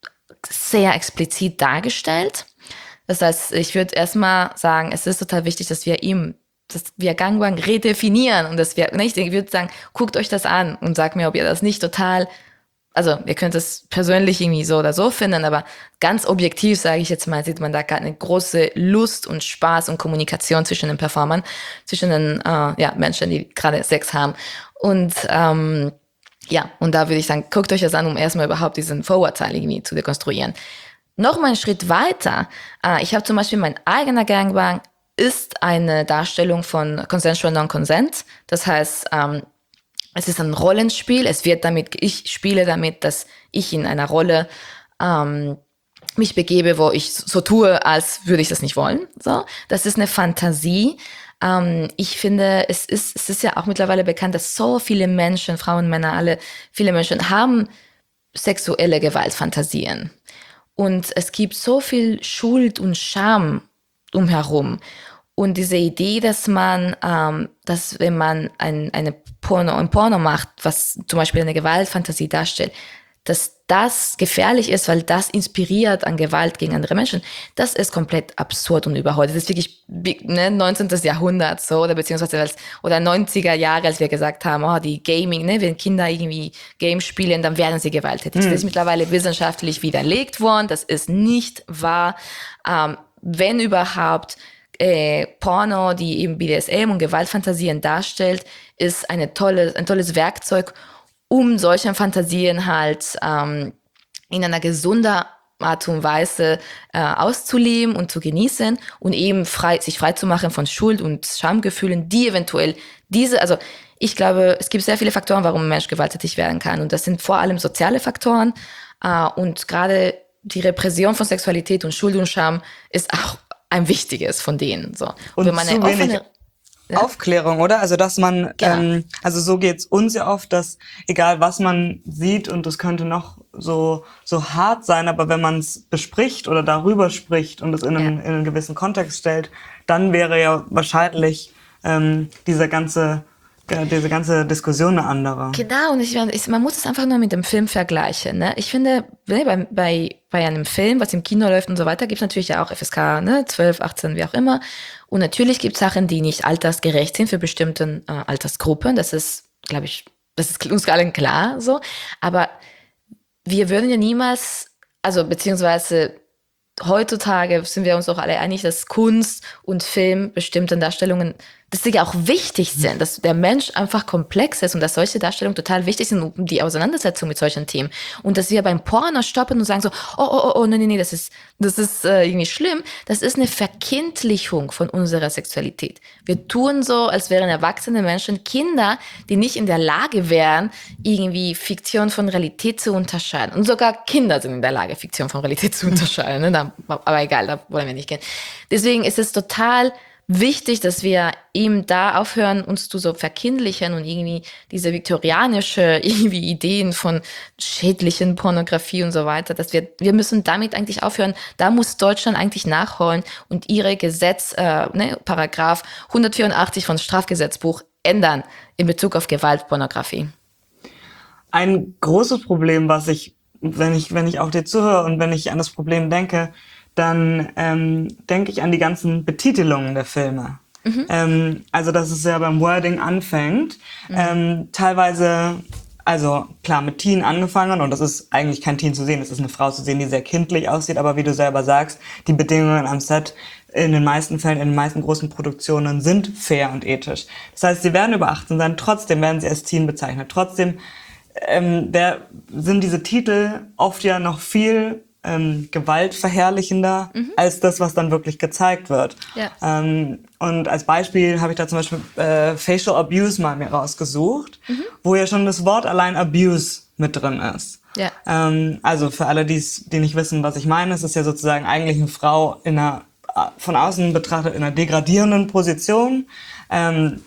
sehr explizit dargestellt. Das heißt, ich würde erstmal sagen, es ist total wichtig, dass wir ihm, dass wir Gangbang redefinieren und dass wir, nicht, ich würde sagen, guckt euch das an und sagt mir, ob ihr das nicht total, also ihr könnt es persönlich irgendwie so oder so finden, aber ganz objektiv, sage ich jetzt mal, sieht man da eine große Lust und Spaß und Kommunikation zwischen den Performern, zwischen den äh, ja, Menschen, die gerade Sex haben. Und ähm, ja, und da würde ich sagen, guckt euch das an, um erstmal überhaupt diesen Vorurteil irgendwie zu dekonstruieren. Noch mal einen Schritt weiter. Äh, ich habe zum Beispiel mein eigener Gangbang ist eine Darstellung von Consensual Non-Consent. Das heißt, ähm, es ist ein Rollenspiel. Es wird damit, ich spiele damit, dass ich in einer Rolle ähm, mich begebe, wo ich so tue, als würde ich das nicht wollen. So, das ist eine Fantasie. Ähm, ich finde, es ist, es ist ja auch mittlerweile bekannt, dass so viele Menschen, Frauen, Männer, alle, viele Menschen haben sexuelle Gewaltfantasien. Und es gibt so viel Schuld und Scham umherum. Und diese Idee, dass man, ähm, dass wenn man ein, eine Porno, ein Porno macht, was zum Beispiel eine Gewaltfantasie darstellt, dass das gefährlich ist, weil das inspiriert an Gewalt gegen andere Menschen, das ist komplett absurd und überholt. Das ist wirklich ne, neunzehnten. Jahrhundert so, oder beziehungsweise als, oder neunziger Jahre, als wir gesagt haben, oh, die Gaming, ne, wenn Kinder irgendwie Games spielen, dann werden sie gewalttätig. Mhm. Das ist mittlerweile wissenschaftlich widerlegt worden, das ist nicht wahr. Ähm, wenn überhaupt, äh, Porno, die eben B D S M und Gewaltfantasien darstellt, ist eine tolle, ein tolles Werkzeug, um solche Fantasien halt ähm, in einer gesunden Art und Weise äh, auszuleben und zu genießen und eben frei, sich frei zu machen von Schuld und Schamgefühlen, die eventuell diese, also ich glaube, es gibt sehr viele Faktoren, warum ein Mensch gewalttätig werden kann, und das sind vor allem soziale Faktoren äh, und gerade die Repression von Sexualität und Schuld und Scham ist auch ein wichtiges von denen. So. Und, und wenn man zu eine wenig offene Ja. Aufklärung, oder? Also dass man, Genau. ähm, also so geht's uns ja oft, dass egal was man sieht, und das könnte noch so so hart sein, aber wenn man es bespricht oder darüber spricht und es in einen, Ja. in einen gewissen Kontext stellt, dann wäre ja wahrscheinlich ähm, dieser ganze äh, diese ganze Diskussion eine andere. Genau, und ich, ich, man muss es einfach nur mit dem Film vergleichen. Ne? Ich finde, ne, bei, bei, bei einem Film, was im Kino läuft und so weiter, gibt es natürlich ja auch F S K, ne, zwölf, achtzehn, wie auch immer. Und natürlich gibt es Sachen, die nicht altersgerecht sind für bestimmte äh, Altersgruppen. Das ist, glaube ich, das ist uns allen klar so. Aber wir würden ja niemals, also beziehungsweise heutzutage sind wir uns doch alle einig, dass Kunst und Film bestimmten Darstellungen, dass sie ja auch wichtig sind, dass der Mensch einfach komplex ist und dass solche Darstellungen total wichtig sind, um die Auseinandersetzung mit solchen Themen. Und dass wir beim Porno stoppen und sagen so, oh, oh, oh, oh, nee, nee, nee, das ist, das ist äh, irgendwie schlimm. Das ist eine Verkindlichung von unserer Sexualität. Wir tun so, als wären erwachsene Menschen Kinder, die nicht in der Lage wären, irgendwie Fiktion von Realität zu unterscheiden. Und sogar Kinder sind in der Lage, Fiktion von Realität zu unterscheiden. Ne? Da, aber egal, da wollen wir nicht gehen. Deswegen ist es total wichtig, dass wir eben da aufhören, uns zu so verkindlichen und irgendwie diese viktorianische irgendwie Ideen von schädlichen Pornografie und so weiter, dass wir, wir müssen damit eigentlich aufhören. Da muss Deutschland eigentlich nachholen und ihre Gesetz, äh, ne, Paragraph hundertvierundachtzig von Strafgesetzbuch ändern in Bezug auf Gewaltpornografie. Ein großes Problem, was ich, wenn ich, wenn ich auch dir zuhöre und wenn ich an das Problem denke, dann ähm, denke ich an die ganzen Betitelungen der Filme. Mhm. Ähm, also, dass es ja beim Wording anfängt. Mhm. Ähm, teilweise, also klar, mit Teen angefangen, und das ist eigentlich kein Teen zu sehen, es ist eine Frau zu sehen, die sehr kindlich aussieht, aber wie du selber sagst, die Bedingungen am Set in den meisten Fällen, in den meisten großen Produktionen sind fair und ethisch. Das heißt, sie werden über achtzehn sein, trotzdem werden sie als Teen bezeichnet. Trotzdem ähm, der, sind diese Titel oft ja noch viel Ähm, gewaltverherrlichender mhm. als das, was dann wirklich gezeigt wird. Ja. Ähm, und als Beispiel habe ich da zum Beispiel äh, Facial Abuse mal mir rausgesucht, mhm. wo ja schon das Wort allein Abuse mit drin ist. Ja. Ähm, also für alle, die's, die nicht wissen, was ich meine, es ist ja sozusagen eigentlich eine Frau in einer, von außen betrachtet, in einer degradierenden Position. Ähm,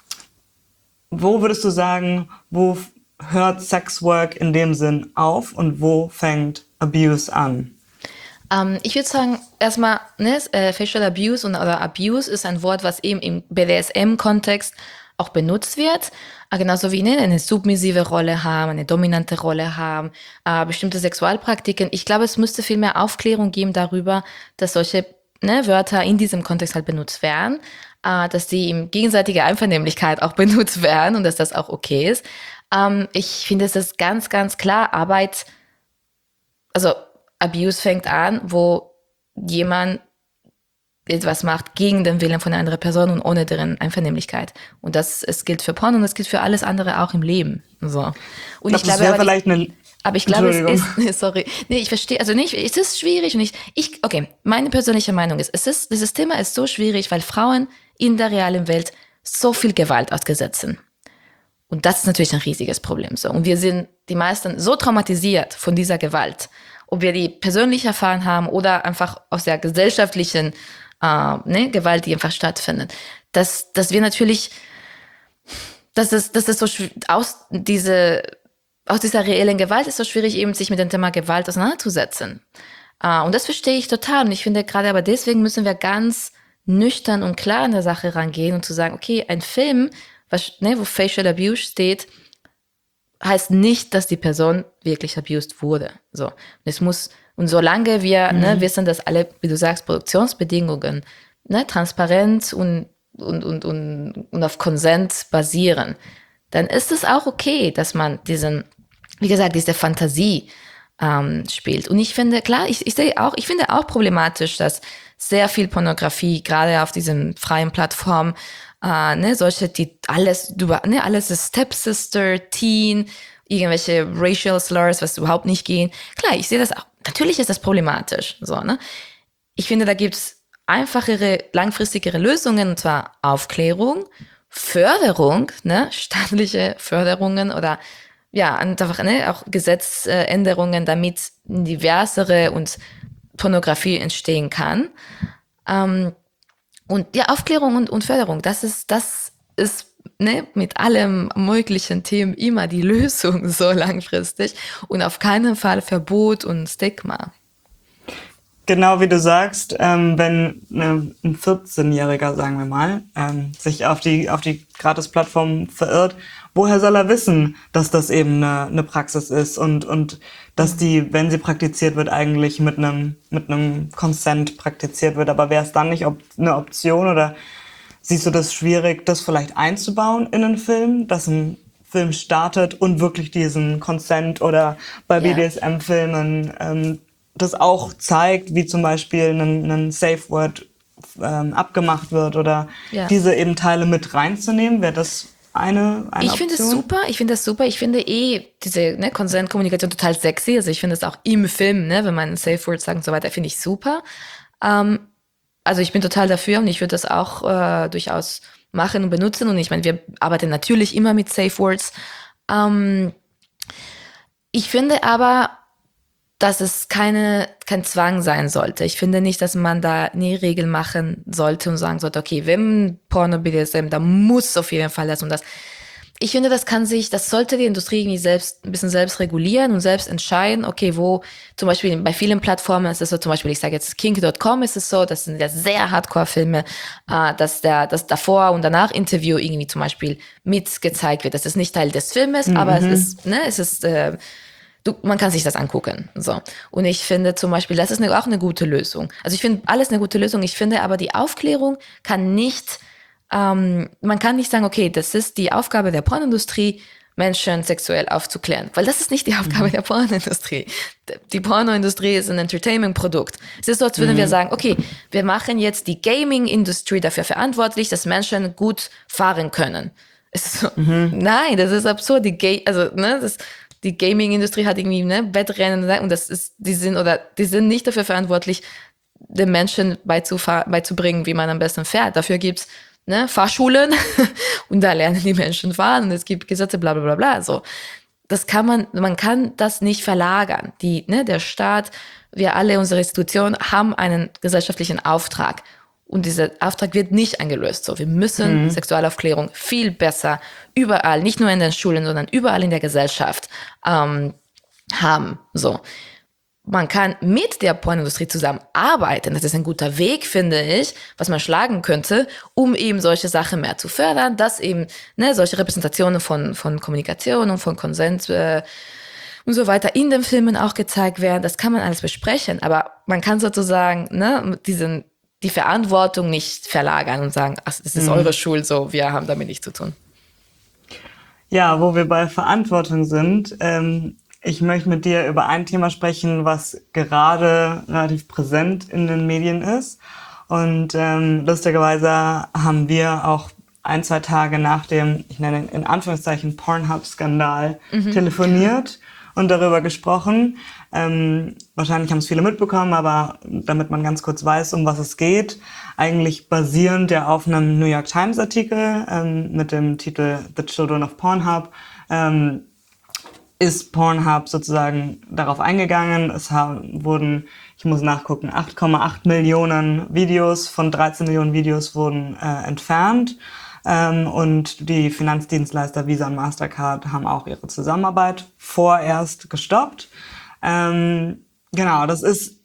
wo würdest du sagen, wo hört Sexwork in dem Sinn auf und wo fängt Abuse an? Ähm, ich würde sagen, erstmal, ne, äh, Facial Abuse und, oder Abuse ist ein Wort, was eben im B D S M-Kontext auch benutzt wird. Äh, genauso wie ne, eine submissive Rolle haben, eine dominante Rolle haben, äh, bestimmte Sexualpraktiken. Ich glaube, es müsste viel mehr Aufklärung geben darüber, dass solche ne, Wörter in diesem Kontext halt benutzt werden, äh, dass die in gegenseitiger Einvernehmlichkeit auch benutzt werden und dass das auch okay ist. Ähm, ich finde, es ist ganz, ganz klar, Arbeit, also Abuse fängt an, wo jemand etwas macht gegen den Willen von einer anderen Person und ohne deren Einvernehmlichkeit. Und das es gilt für Porno und das gilt für alles andere auch im Leben. So. Und ich, glaub, ich glaube, aber, vielleicht eine, aber ich glaube, es ist, sorry, nee, ich verstehe, also nicht, es ist schwierig und ich, ich, okay, meine persönliche Meinung ist, es ist, dieses Thema ist so schwierig, weil Frauen in der realen Welt so viel Gewalt ausgesetzt sind. Und das ist natürlich ein riesiges Problem. So. Und wir sind die meisten so traumatisiert von dieser Gewalt, ob wir die persönlich erfahren haben oder einfach aus der gesellschaftlichen äh, ne, Gewalt, die einfach stattfindet, dass, dass wir natürlich, dass es, dass es so aus, diese, aus dieser reellen Gewalt ist so schwierig, eben sich mit dem Thema Gewalt auseinanderzusetzen. Äh, und das verstehe ich total. Und ich finde gerade aber deswegen müssen wir ganz nüchtern und klar an der Sache rangehen und zu sagen, okay, ein Film, was, ne, wo Facial Abuse steht, heißt nicht, dass die Person wirklich abused wurde. So. Und es muss, und solange wir mhm. ne, wissen, dass alle, wie du sagst, Produktionsbedingungen ne, transparent und, und, und, und, und auf Konsent basieren, dann ist es auch okay, dass man diesen, wie gesagt, diese Fantasie ähm, spielt. Und ich finde, klar, ich, ich sehe auch, ich finde auch problematisch, dass sehr viel Pornografie, gerade auf diesen freien Plattformen, Uh, ne, solche, die alles, ne, alles ist Stepsister, Teen, irgendwelche Racial Slurs, was überhaupt nicht gehen. Klar, ich sehe das auch, natürlich ist das problematisch, so, ne. Ich finde, da gibt's einfachere, langfristigere Lösungen, und zwar Aufklärung, Förderung, ne, staatliche Förderungen oder, ja, einfach, ne, auch Gesetzänderungen, damit diversere und Pornografie entstehen kann. Um, Und ja, Aufklärung und, und Förderung, das ist, das ist ne, mit allem möglichen Themen immer die Lösung so langfristig und auf keinen Fall Verbot und Stigma. Genau wie du sagst, ähm, wenn ne, ein vierzehnjähriger, sagen wir mal, ähm, sich auf die auf die Gratis-Plattform verirrt, woher soll er wissen, dass das eben eine, eine Praxis ist und und dass die, wenn sie praktiziert wird, eigentlich mit einem mit einem Consent praktiziert wird. Aber wäre es dann nicht ob, eine Option oder siehst du das schwierig, das vielleicht einzubauen in einen Film, dass ein Film startet und wirklich diesen Consent oder bei B D S M-Filmen ähm, das auch zeigt, wie zum Beispiel ein, ein Safe Word ähm, abgemacht wird oder ja. diese eben Teile mit reinzunehmen, wäre das eine, eine ich finde es super, ich finde das super. Ich finde eh diese ne, Consent-Kommunikation total sexy. Also ich finde es auch im Film, ne, wenn man Safe Words sagt und so weiter, finde ich super. Ähm, also ich bin total dafür und ich würde das auch äh, durchaus machen und benutzen. Und ich meine, wir arbeiten natürlich immer mit Safe Words. Ähm, ich finde aber, dass es keine, kein Zwang sein sollte. Ich finde nicht, dass man da nie Regeln machen sollte und sagen sollte, okay, wenn Porno B D S M, da muss auf jeden Fall das und das. Ich finde, das kann sich, das sollte die Industrie irgendwie selbst, ein bisschen selbst regulieren und selbst entscheiden, okay, wo, zum Beispiel bei vielen Plattformen ist es so, zum Beispiel, ich sage jetzt kink Punkt com ist es so, das sind ja sehr Hardcore-Filme, äh, dass der, das davor und danach Interview irgendwie zum Beispiel mitgezeigt wird. Das ist nicht Teil des Filmes, mhm. aber es ist, ne, es ist, äh, Du, man kann sich das angucken. So. Und ich finde zum Beispiel, das ist eine, auch eine gute Lösung. Also ich finde alles eine gute Lösung. Ich finde aber, die Aufklärung kann nicht, ähm, man kann nicht sagen, okay, das ist die Aufgabe der Pornoindustrie, Menschen sexuell aufzuklären. Weil das ist nicht die Aufgabe mhm. der Pornoindustrie. Die Pornoindustrie ist ein Entertainment-Produkt. Es ist so, als würden mhm. wir sagen, okay, wir machen jetzt die Gaming-Industrie dafür verantwortlich, dass Menschen gut fahren können. Es ist so, mhm. nein, das ist absurd. Die Ga- also, ne, das Die Gaming-Industrie hat irgendwie ne, Wettrennen und das ist, die sind oder die sind nicht dafür verantwortlich, den Menschen beizufahr- beizubringen, wie man am besten fährt. Dafür gibt's ne, Fahrschulen und da lernen die Menschen fahren und es gibt Gesetze, bla bla bla bla. So, das kann man, man kann das nicht verlagern. Die, ne, der Staat, wir alle, unsere Institutionen haben einen gesellschaftlichen Auftrag. Und dieser Auftrag wird nicht eingelöst. So, wir müssen mhm. Sexualaufklärung viel besser überall, nicht nur in den Schulen, sondern überall in der Gesellschaft ähm, haben. So, man kann mit der Pornindustrie zusammenarbeiten. Das ist ein guter Weg, finde ich, was man schlagen könnte, um eben solche Sachen mehr zu fördern, dass eben ne, solche Repräsentationen von von Kommunikation und von Konsens äh, und so weiter in den Filmen auch gezeigt werden. Das kann man alles besprechen, aber man kann sozusagen ne, diesen die Verantwortung nicht verlagern und sagen, ach, es ist mhm. eure Schuld, so, wir haben damit nichts zu tun. Ja, wo wir bei Verantwortung sind, ähm, ich möchte mit dir über ein Thema sprechen, was gerade relativ präsent in den Medien ist. Und ähm, lustigerweise haben wir auch ein, zwei Tage nach dem, ich nenne ihn in Anführungszeichen, Pornhub-Skandal mhm. telefoniert und darüber gesprochen. Ähm, wahrscheinlich haben es viele mitbekommen, aber damit man ganz kurz weiß, um was es geht, eigentlich basierend ja auf einem New York Times Artikel ähm, mit dem Titel The Children of Pornhub, ähm, ist Pornhub sozusagen darauf eingegangen. Es haben, wurden, ich muss nachgucken, acht Komma acht Millionen Videos von dreizehn Millionen Videos wurden äh, entfernt. Ähm, und die Finanzdienstleister Visa und Mastercard haben auch ihre Zusammenarbeit vorerst gestoppt. Ähm, genau, das ist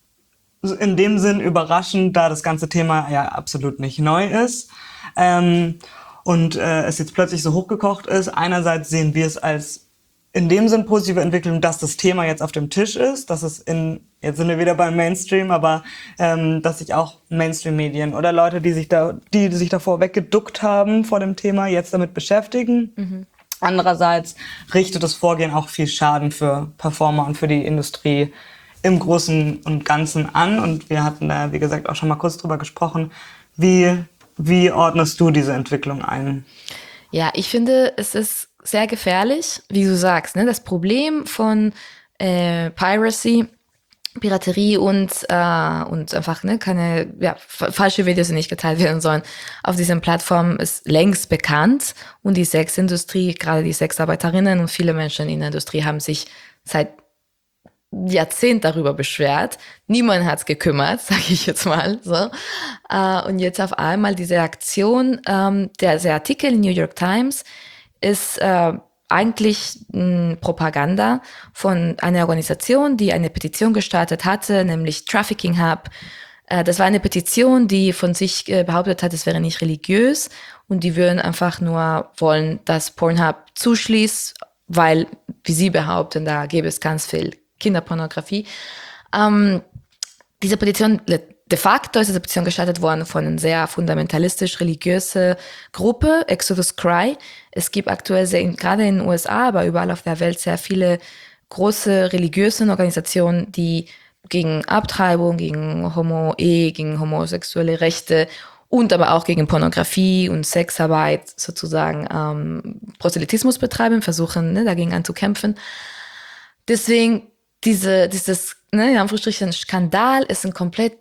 in dem Sinn überraschend, da das ganze Thema ja absolut nicht neu ist. Ähm, und äh, es jetzt plötzlich so hochgekocht ist. Einerseits sehen wir es als in dem Sinn positive Entwicklung, dass das Thema jetzt auf dem Tisch ist, dass es in, jetzt sind wir wieder beim Mainstream, aber ähm, dass sich auch Mainstream-Medien oder Leute, die sich da, die sich davor weggeduckt haben vor dem Thema, jetzt damit beschäftigen. Mhm. Andererseits richtet das Vorgehen auch viel Schaden für Performer und für die Industrie im Großen und Ganzen an. Und wir hatten da, wie gesagt, auch schon mal kurz drüber gesprochen. Wie, wie ordnest du diese Entwicklung ein? Ja, ich finde, es ist sehr gefährlich, wie du sagst. Ne? Das Problem von äh, Piracy, Piraterie und äh, und einfach ne, keine ja, falsche Videos, die nicht geteilt werden sollen, auf diesen Plattformen ist längst bekannt. Und die Sexindustrie, gerade die Sexarbeiterinnen und viele Menschen in der Industrie haben sich seit Jahrzehnten darüber beschwert. Niemand hat's gekümmert, sage ich jetzt mal so. Äh, und jetzt auf einmal diese Aktion, ähm, der, der Artikel in New York Times ist äh, eigentlich mh, Propaganda von einer Organisation, die eine Petition gestartet hatte, nämlich Trafficking Hub. Äh, das war eine Petition, die von sich äh, behauptet hat, es wäre nicht religiös und die würden einfach nur wollen, dass Pornhub zuschließt, weil, wie sie behaupten, da gäbe es ganz viel Kinderpornografie. Ähm, diese Petition, de facto ist diese Petition gestartet worden von einer sehr fundamentalistisch-religiöse Gruppe, Exodus Cry. Es gibt aktuell, sehr, gerade in den U S A, aber überall auf der Welt, sehr viele große religiöse Organisationen, die gegen Abtreibung, gegen Homo-Ehe, gegen homosexuelle Rechte und aber auch gegen Pornografie und Sexarbeit sozusagen ähm, Proselytismus betreiben, versuchen ne, dagegen anzukämpfen. Deswegen Diese, dieses, ne, in Anführungsstrichen, Skandal ist ein komplett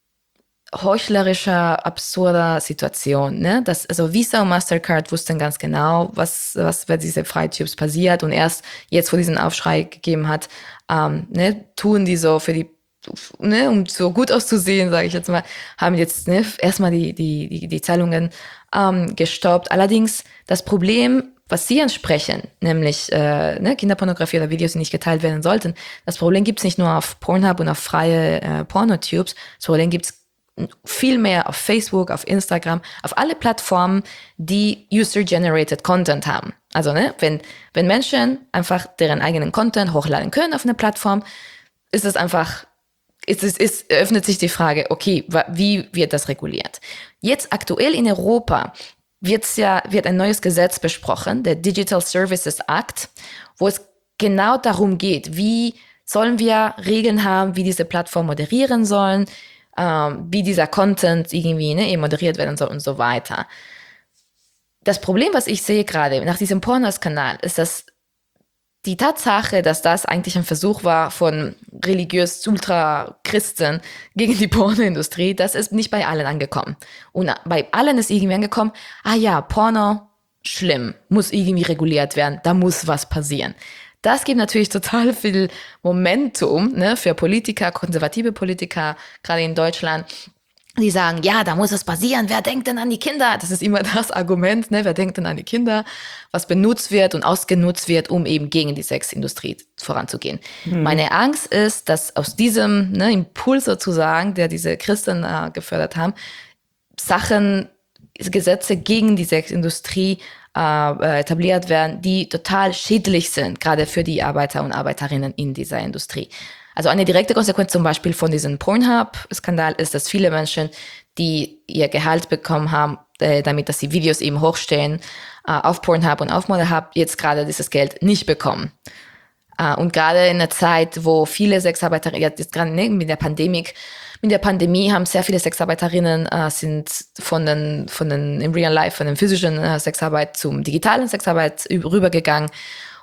heuchlerischer, absurder Situation, ne? Das, also Visa und Mastercard wussten ganz genau, was, was bei diesen Freitubes passiert und erst jetzt, wo diesen Aufschrei gegeben hat, ähm, ne, tun die so für die, ne, um so gut auszusehen, sage ich jetzt mal, haben jetzt, ne, erstmal die, die, die, die Zahlungen, ähm, gestoppt. Allerdings, das Problem, was Sie ansprechen, nämlich äh, ne, Kinderpornografie oder Videos, die nicht geteilt werden sollten, das Problem gibt's nicht nur auf Pornhub und auf freie äh, Pornotubes, das Problem gibt's viel mehr auf Facebook, auf Instagram, auf alle Plattformen, die User-Generated Content haben. Also ne, wenn, wenn Menschen einfach deren eigenen Content hochladen können auf eine Plattform, ist es einfach, ist es, ist, öffnet sich die Frage, okay, wie wird das reguliert? Jetzt aktuell in Europa wird's ja, wird ein neues Gesetz besprochen, der Digital Services Act, wo es genau darum geht, wie sollen wir Regeln haben, wie diese Plattformen moderieren sollen, ähm, wie dieser Content irgendwie ne, eben moderiert werden soll und so weiter. Das Problem, was ich sehe gerade nach diesem Pornoskandal, ist, dass die Tatsache, dass das eigentlich ein Versuch war von religiös Ultra-Christen gegen die Pornoindustrie, das ist nicht bei allen angekommen. Und bei allen ist irgendwie angekommen, ah ja, Porno, schlimm, muss irgendwie reguliert werden, da muss was passieren. Das gibt natürlich total viel Momentum ne, für Politiker, konservative Politiker, gerade in Deutschland, die sagen, ja, da muss es passieren, wer denkt denn an die Kinder? Das ist immer das Argument, ne? Wer denkt denn an die Kinder? Was benutzt wird und ausgenutzt wird, um eben gegen die Sexindustrie voranzugehen. Mhm. Meine Angst ist, dass aus diesem ne, Impuls sozusagen, der diese Christen äh, gefördert haben, Sachen, Gesetze gegen die Sexindustrie äh, etabliert werden, die total schädlich sind, gerade für die Arbeiter und Arbeiterinnen in dieser Industrie. Also eine direkte Konsequenz zum Beispiel von diesem Pornhub-Skandal ist, dass viele Menschen, die ihr Gehalt bekommen haben, äh, damit, dass sie Videos eben hochstellen, äh, auf Pornhub und auf Modelhub, jetzt gerade dieses Geld nicht bekommen. Äh, und gerade in einer Zeit, wo viele Sexarbeiter, jetzt gerade ne, mit der Pandemie, mit der Pandemie haben sehr viele Sexarbeiterinnen äh, sind von den, von den, im Real Life, von den physischen äh, Sexarbeit zum digitalen Sexarbeit rübergegangen.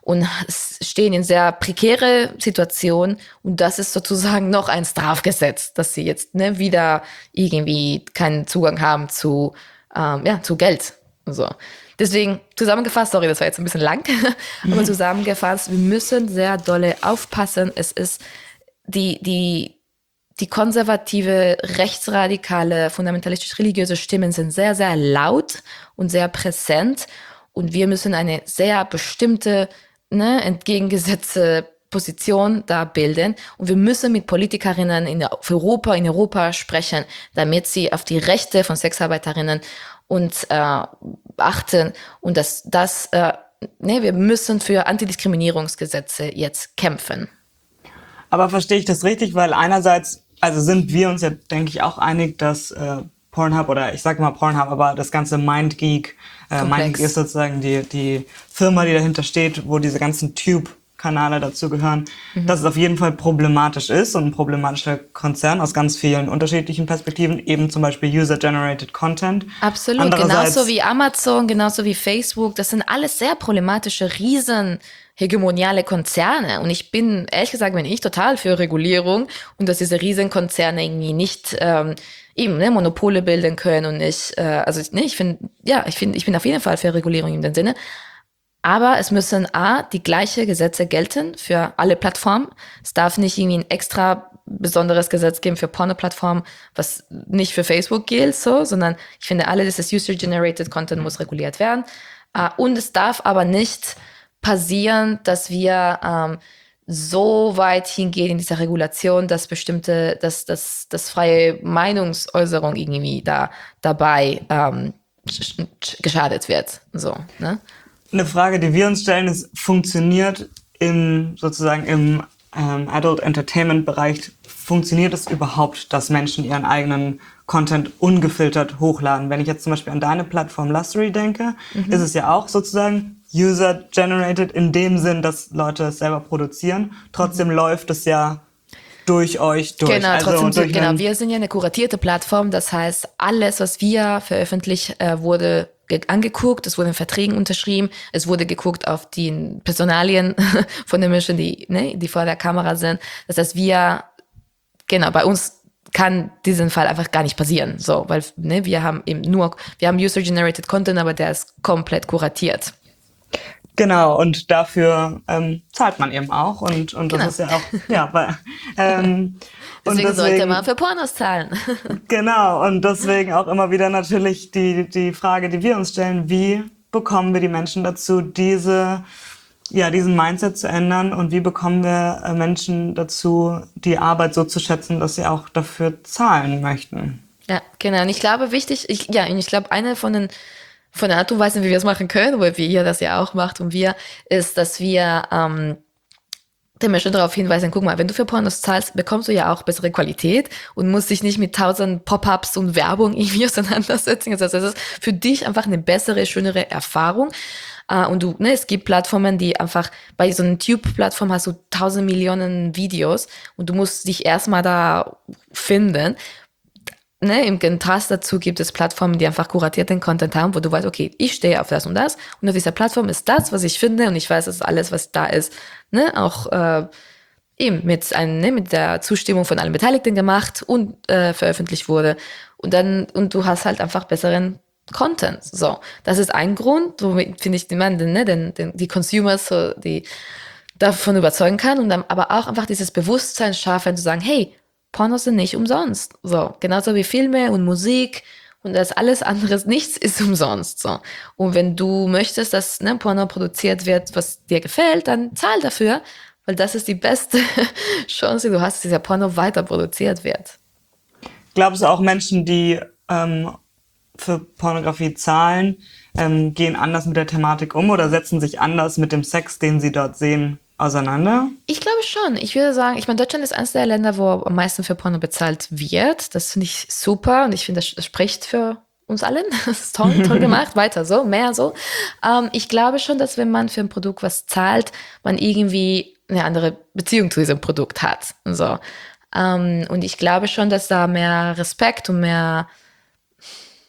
und stehen in sehr prekäre Situationen. Und das ist sozusagen noch ein Strafgesetz, dass sie jetzt ne, wieder irgendwie keinen Zugang haben zu, ähm, ja, zu Geld. So. Deswegen zusammengefasst, sorry, das war jetzt ein bisschen lang, aber zusammengefasst, wir müssen sehr dolle aufpassen. Es ist die, die, die konservative, rechtsradikale, fundamentalistisch-religiöse Stimmen sind sehr, sehr laut und sehr präsent. Und wir müssen eine sehr bestimmte, ne, entgegengesetzte Position da bilden. Und wir müssen mit Politikerinnen in Europa, in Europa sprechen, damit sie auf die Rechte von Sexarbeiterinnen und äh, achten und dass das, äh, ne, wir müssen für Antidiskriminierungsgesetze jetzt kämpfen. Aber verstehe ich das richtig? Weil einerseits, also sind wir uns ja, denke ich, auch einig, dass äh, Pornhub oder ich sage mal Pornhub, aber das ganze MindGeek, äh, MindGeek ist sozusagen die die Firma, die dahinter steht, wo diese ganzen Tube Kanäle dazu gehören, mhm. dass es auf jeden Fall problematisch ist und ein problematischer Konzern aus ganz vielen unterschiedlichen Perspektiven, eben zum Beispiel User-Generated Content. Absolut, genauso wie Amazon, genauso wie Facebook, das sind alles sehr problematische, riesen hegemoniale Konzerne. Und ich bin, ehrlich gesagt, bin ich total für Regulierung und dass diese Riesenkonzerne irgendwie nicht ähm, eben ne, Monopole bilden können und nicht, äh, also ne, ich finde, ja, ich finde, ich bin auf jeden Fall für Regulierung in dem Sinne. Aber es müssen A, die gleichen Gesetze gelten für alle Plattformen. Es darf nicht irgendwie ein extra besonderes Gesetz geben für Porno-Plattformen, was nicht für Facebook gilt, so, sondern ich finde, alle dieses User-Generated Content muss reguliert werden. Und es darf aber nicht passieren, dass wir ähm, so weit hingehen in dieser Regulation, dass bestimmte, dass, dass, dass freie Meinungsäußerung irgendwie da dabei ähm, geschadet wird. So, ne? Eine Frage, die wir uns stellen, ist, funktioniert im, sozusagen im ähm, Adult Entertainment Bereich, funktioniert es überhaupt, dass Menschen ihren eigenen Content ungefiltert hochladen? Wenn ich jetzt zum Beispiel an deine Plattform Lustery denke, mhm. ist es ja auch sozusagen User-Generated in dem Sinn, dass Leute es selber produzieren. Trotzdem mhm. läuft es ja durch euch durch. Genau, also trotzdem, durch genau. Wir sind ja eine kuratierte Plattform, das heißt, alles, was wir veröffentlicht, äh, wurde angeguckt, es wurden Verträgen unterschrieben, es wurde geguckt auf die Personalien von den Menschen, die, ne, die vor der Kamera sind. Das heißt, wir, genau, bei uns kann diesen Fall einfach gar nicht passieren, so, weil, ne, wir haben eben nur, wir haben User-Generated Content, aber der ist komplett kuratiert. Genau, und dafür ähm, zahlt man eben auch und und das genau. ist ja auch, ja, weil, ähm, Deswegen, und deswegen sollte man für Pornos zahlen. Genau, und deswegen auch immer wieder natürlich die die Frage, die wir uns stellen, wie bekommen wir die Menschen dazu, diese ja diesen Mindset zu ändern und wie bekommen wir äh, Menschen dazu, die Arbeit so zu schätzen, dass sie auch dafür zahlen möchten? Ja, genau. Und ich glaube, wichtig, ich, ja, und ich glaube, eine von den von der Art und Weise, wie wir es machen können, weil wie ihr das ja auch macht und wir, ist, dass wir ähm, den Menschen darauf hinweisen, guck mal, wenn du für Pornos zahlst, bekommst du ja auch bessere Qualität und musst dich nicht mit tausend Pop-ups und Werbung irgendwie auseinandersetzen. Das heißt, es ist für dich einfach eine bessere, schönere Erfahrung. Uh, und du, ne, es gibt Plattformen, die einfach, bei so einer Tube-Plattform hast du tausend Millionen Videos und du musst dich erstmal da finden. Ne, im Kontrast dazu gibt es Plattformen, die einfach kuratierten Content haben, wo du weißt, okay, ich stehe auf das und das und auf dieser Plattform ist das, was ich finde und ich weiß, dass alles, was da ist, ne, auch äh, eben mit, ein, ne, mit der Zustimmung von allen Beteiligten gemacht und äh, veröffentlicht wurde und dann, und du hast halt einfach besseren Content. So, das ist ein Grund, womit, finde ich, man, ne, den, den, die Consumers so, die davon überzeugen kann und dann aber auch einfach dieses Bewusstsein schaffen, zu sagen, hey, Pornos sind nicht umsonst. So, genauso wie Filme und Musik und das alles anderes, nichts ist umsonst. So. Und wenn du möchtest, dass ne, Porno produziert wird, was dir gefällt, dann zahl dafür, weil das ist die beste Chance, die du hast, dass dieser Porno weiter produziert wird. Glaubst du auch Menschen, die ähm, für Pornografie zahlen, ähm, gehen anders mit der Thematik um oder setzen sich anders mit dem Sex, den sie dort sehen, auseinander? Ich glaube schon. Ich würde sagen, ich meine, Deutschland ist eines der Länder, wo am meisten für Porno bezahlt wird. Das finde ich super und ich finde, das spricht für uns allen. Das ist toll, toll gemacht. Weiter so, mehr so. Ähm, ich glaube schon, dass wenn man für ein Produkt was zahlt, man irgendwie eine andere Beziehung zu diesem Produkt hat. So. Ähm, und ich glaube schon, dass da mehr Respekt und mehr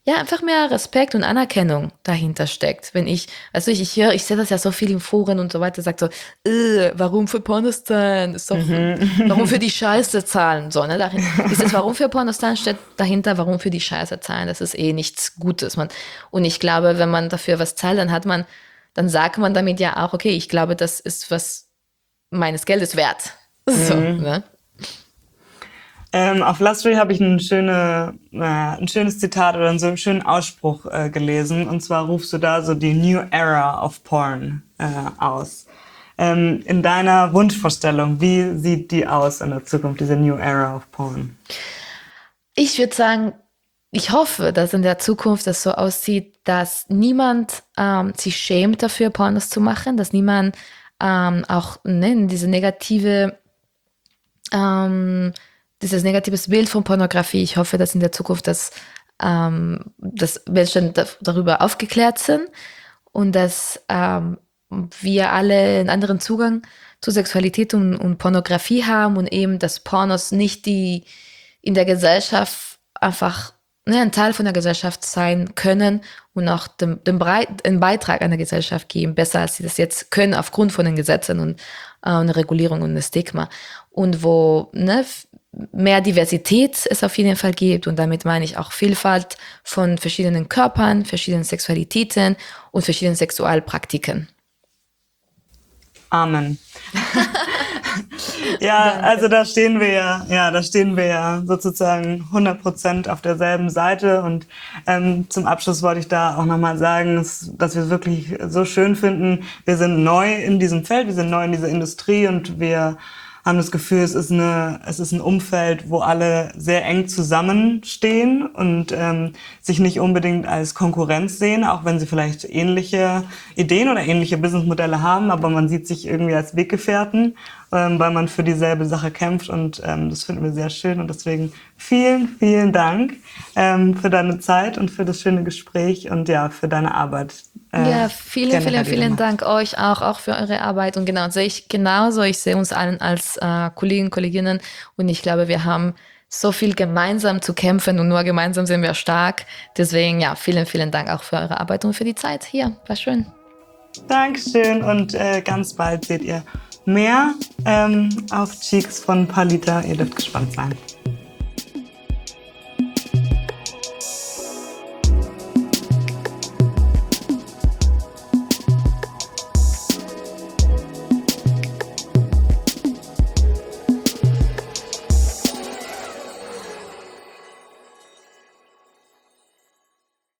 ja, einfach mehr Respekt und Anerkennung dahinter steckt. Wenn ich, also ich, ich höre, ich sehe das ja so viel in Foren und so weiter, sagt so, äh, warum für Pornos zahlen? Ist doch, warum für die Scheiße zahlen? So, ne? Dahin, dieses Warum für Pornos zahlen steht dahinter, warum für die Scheiße zahlen. Das ist eh nichts Gutes. Man, und ich glaube, wenn man dafür was zahlt, dann hat man, dann sagt man damit ja auch, okay, ich glaube, das ist was meines Geldes wert. So, Mhm. ne? Ähm, auf Lustry habe ich eine schöne, äh, ein schönes Zitat oder einen so einen schönen Ausspruch äh, gelesen. Und zwar rufst du da so die New Era of Porn äh, aus. Ähm, in deiner Wunschvorstellung, wie sieht die aus in der Zukunft, diese New Era of Porn? Ich würde sagen, ich hoffe, dass in der Zukunft das so aussieht, dass niemand ähm, sich schämt dafür, Pornos zu machen, dass niemand ähm, auch ne, diese negative, ähm, dieses negatives Bild von Pornografie. Ich hoffe, dass in der Zukunft das, ähm, dass Menschen da, darüber aufgeklärt sind und dass ähm, wir alle einen anderen Zugang zu Sexualität und, und Pornografie haben und eben, dass Pornos nicht die in der Gesellschaft einfach ne, ein Teil von der Gesellschaft sein können und auch dem, dem Breit, einen Beitrag an der Gesellschaft geben, besser als sie das jetzt können aufgrund von den Gesetzen und äh, einer Regulierung und einem Stigma. Und wo ne, mehr Diversität es auf jeden Fall gibt und damit meine ich auch Vielfalt von verschiedenen Körpern, verschiedenen Sexualitäten und verschiedenen Sexualpraktiken. Amen. Ja, also da stehen wir ja, ja, da stehen wir ja sozusagen hundert Prozent auf derselben Seite. Und ähm, zum Abschluss wollte ich da auch nochmal sagen, dass, dass wir es wirklich so schön finden. Wir sind neu in diesem Feld, wir sind neu in dieser Industrie und wir haben das Gefühl, es ist eine, es ist ein Umfeld, wo alle sehr eng zusammenstehen und ähm, sich nicht unbedingt als Konkurrenz sehen, auch wenn sie vielleicht ähnliche Ideen oder ähnliche Businessmodelle haben, aber man sieht sich irgendwie als Weggefährten, ähm, weil man für dieselbe Sache kämpft und ähm, das finden wir sehr schön und deswegen vielen, vielen Dank ähm, für deine Zeit und für das schöne Gespräch und ja, für deine Arbeit. Äh, Ja, vielen, vielen, vielen Dank euch auch, auch für eure Arbeit. Und genau, sehe ich genauso. Ich sehe uns allen als äh, Kollegen, Kolleginnen. Und ich glaube, wir haben so viel gemeinsam zu kämpfen und nur gemeinsam sind wir stark. Deswegen, ja, vielen, vielen Dank auch für eure Arbeit und für die Zeit hier. War schön. Dankeschön und äh, ganz bald seht ihr mehr ähm, auf Cheeks von Palita. Ihr dürft gespannt sein.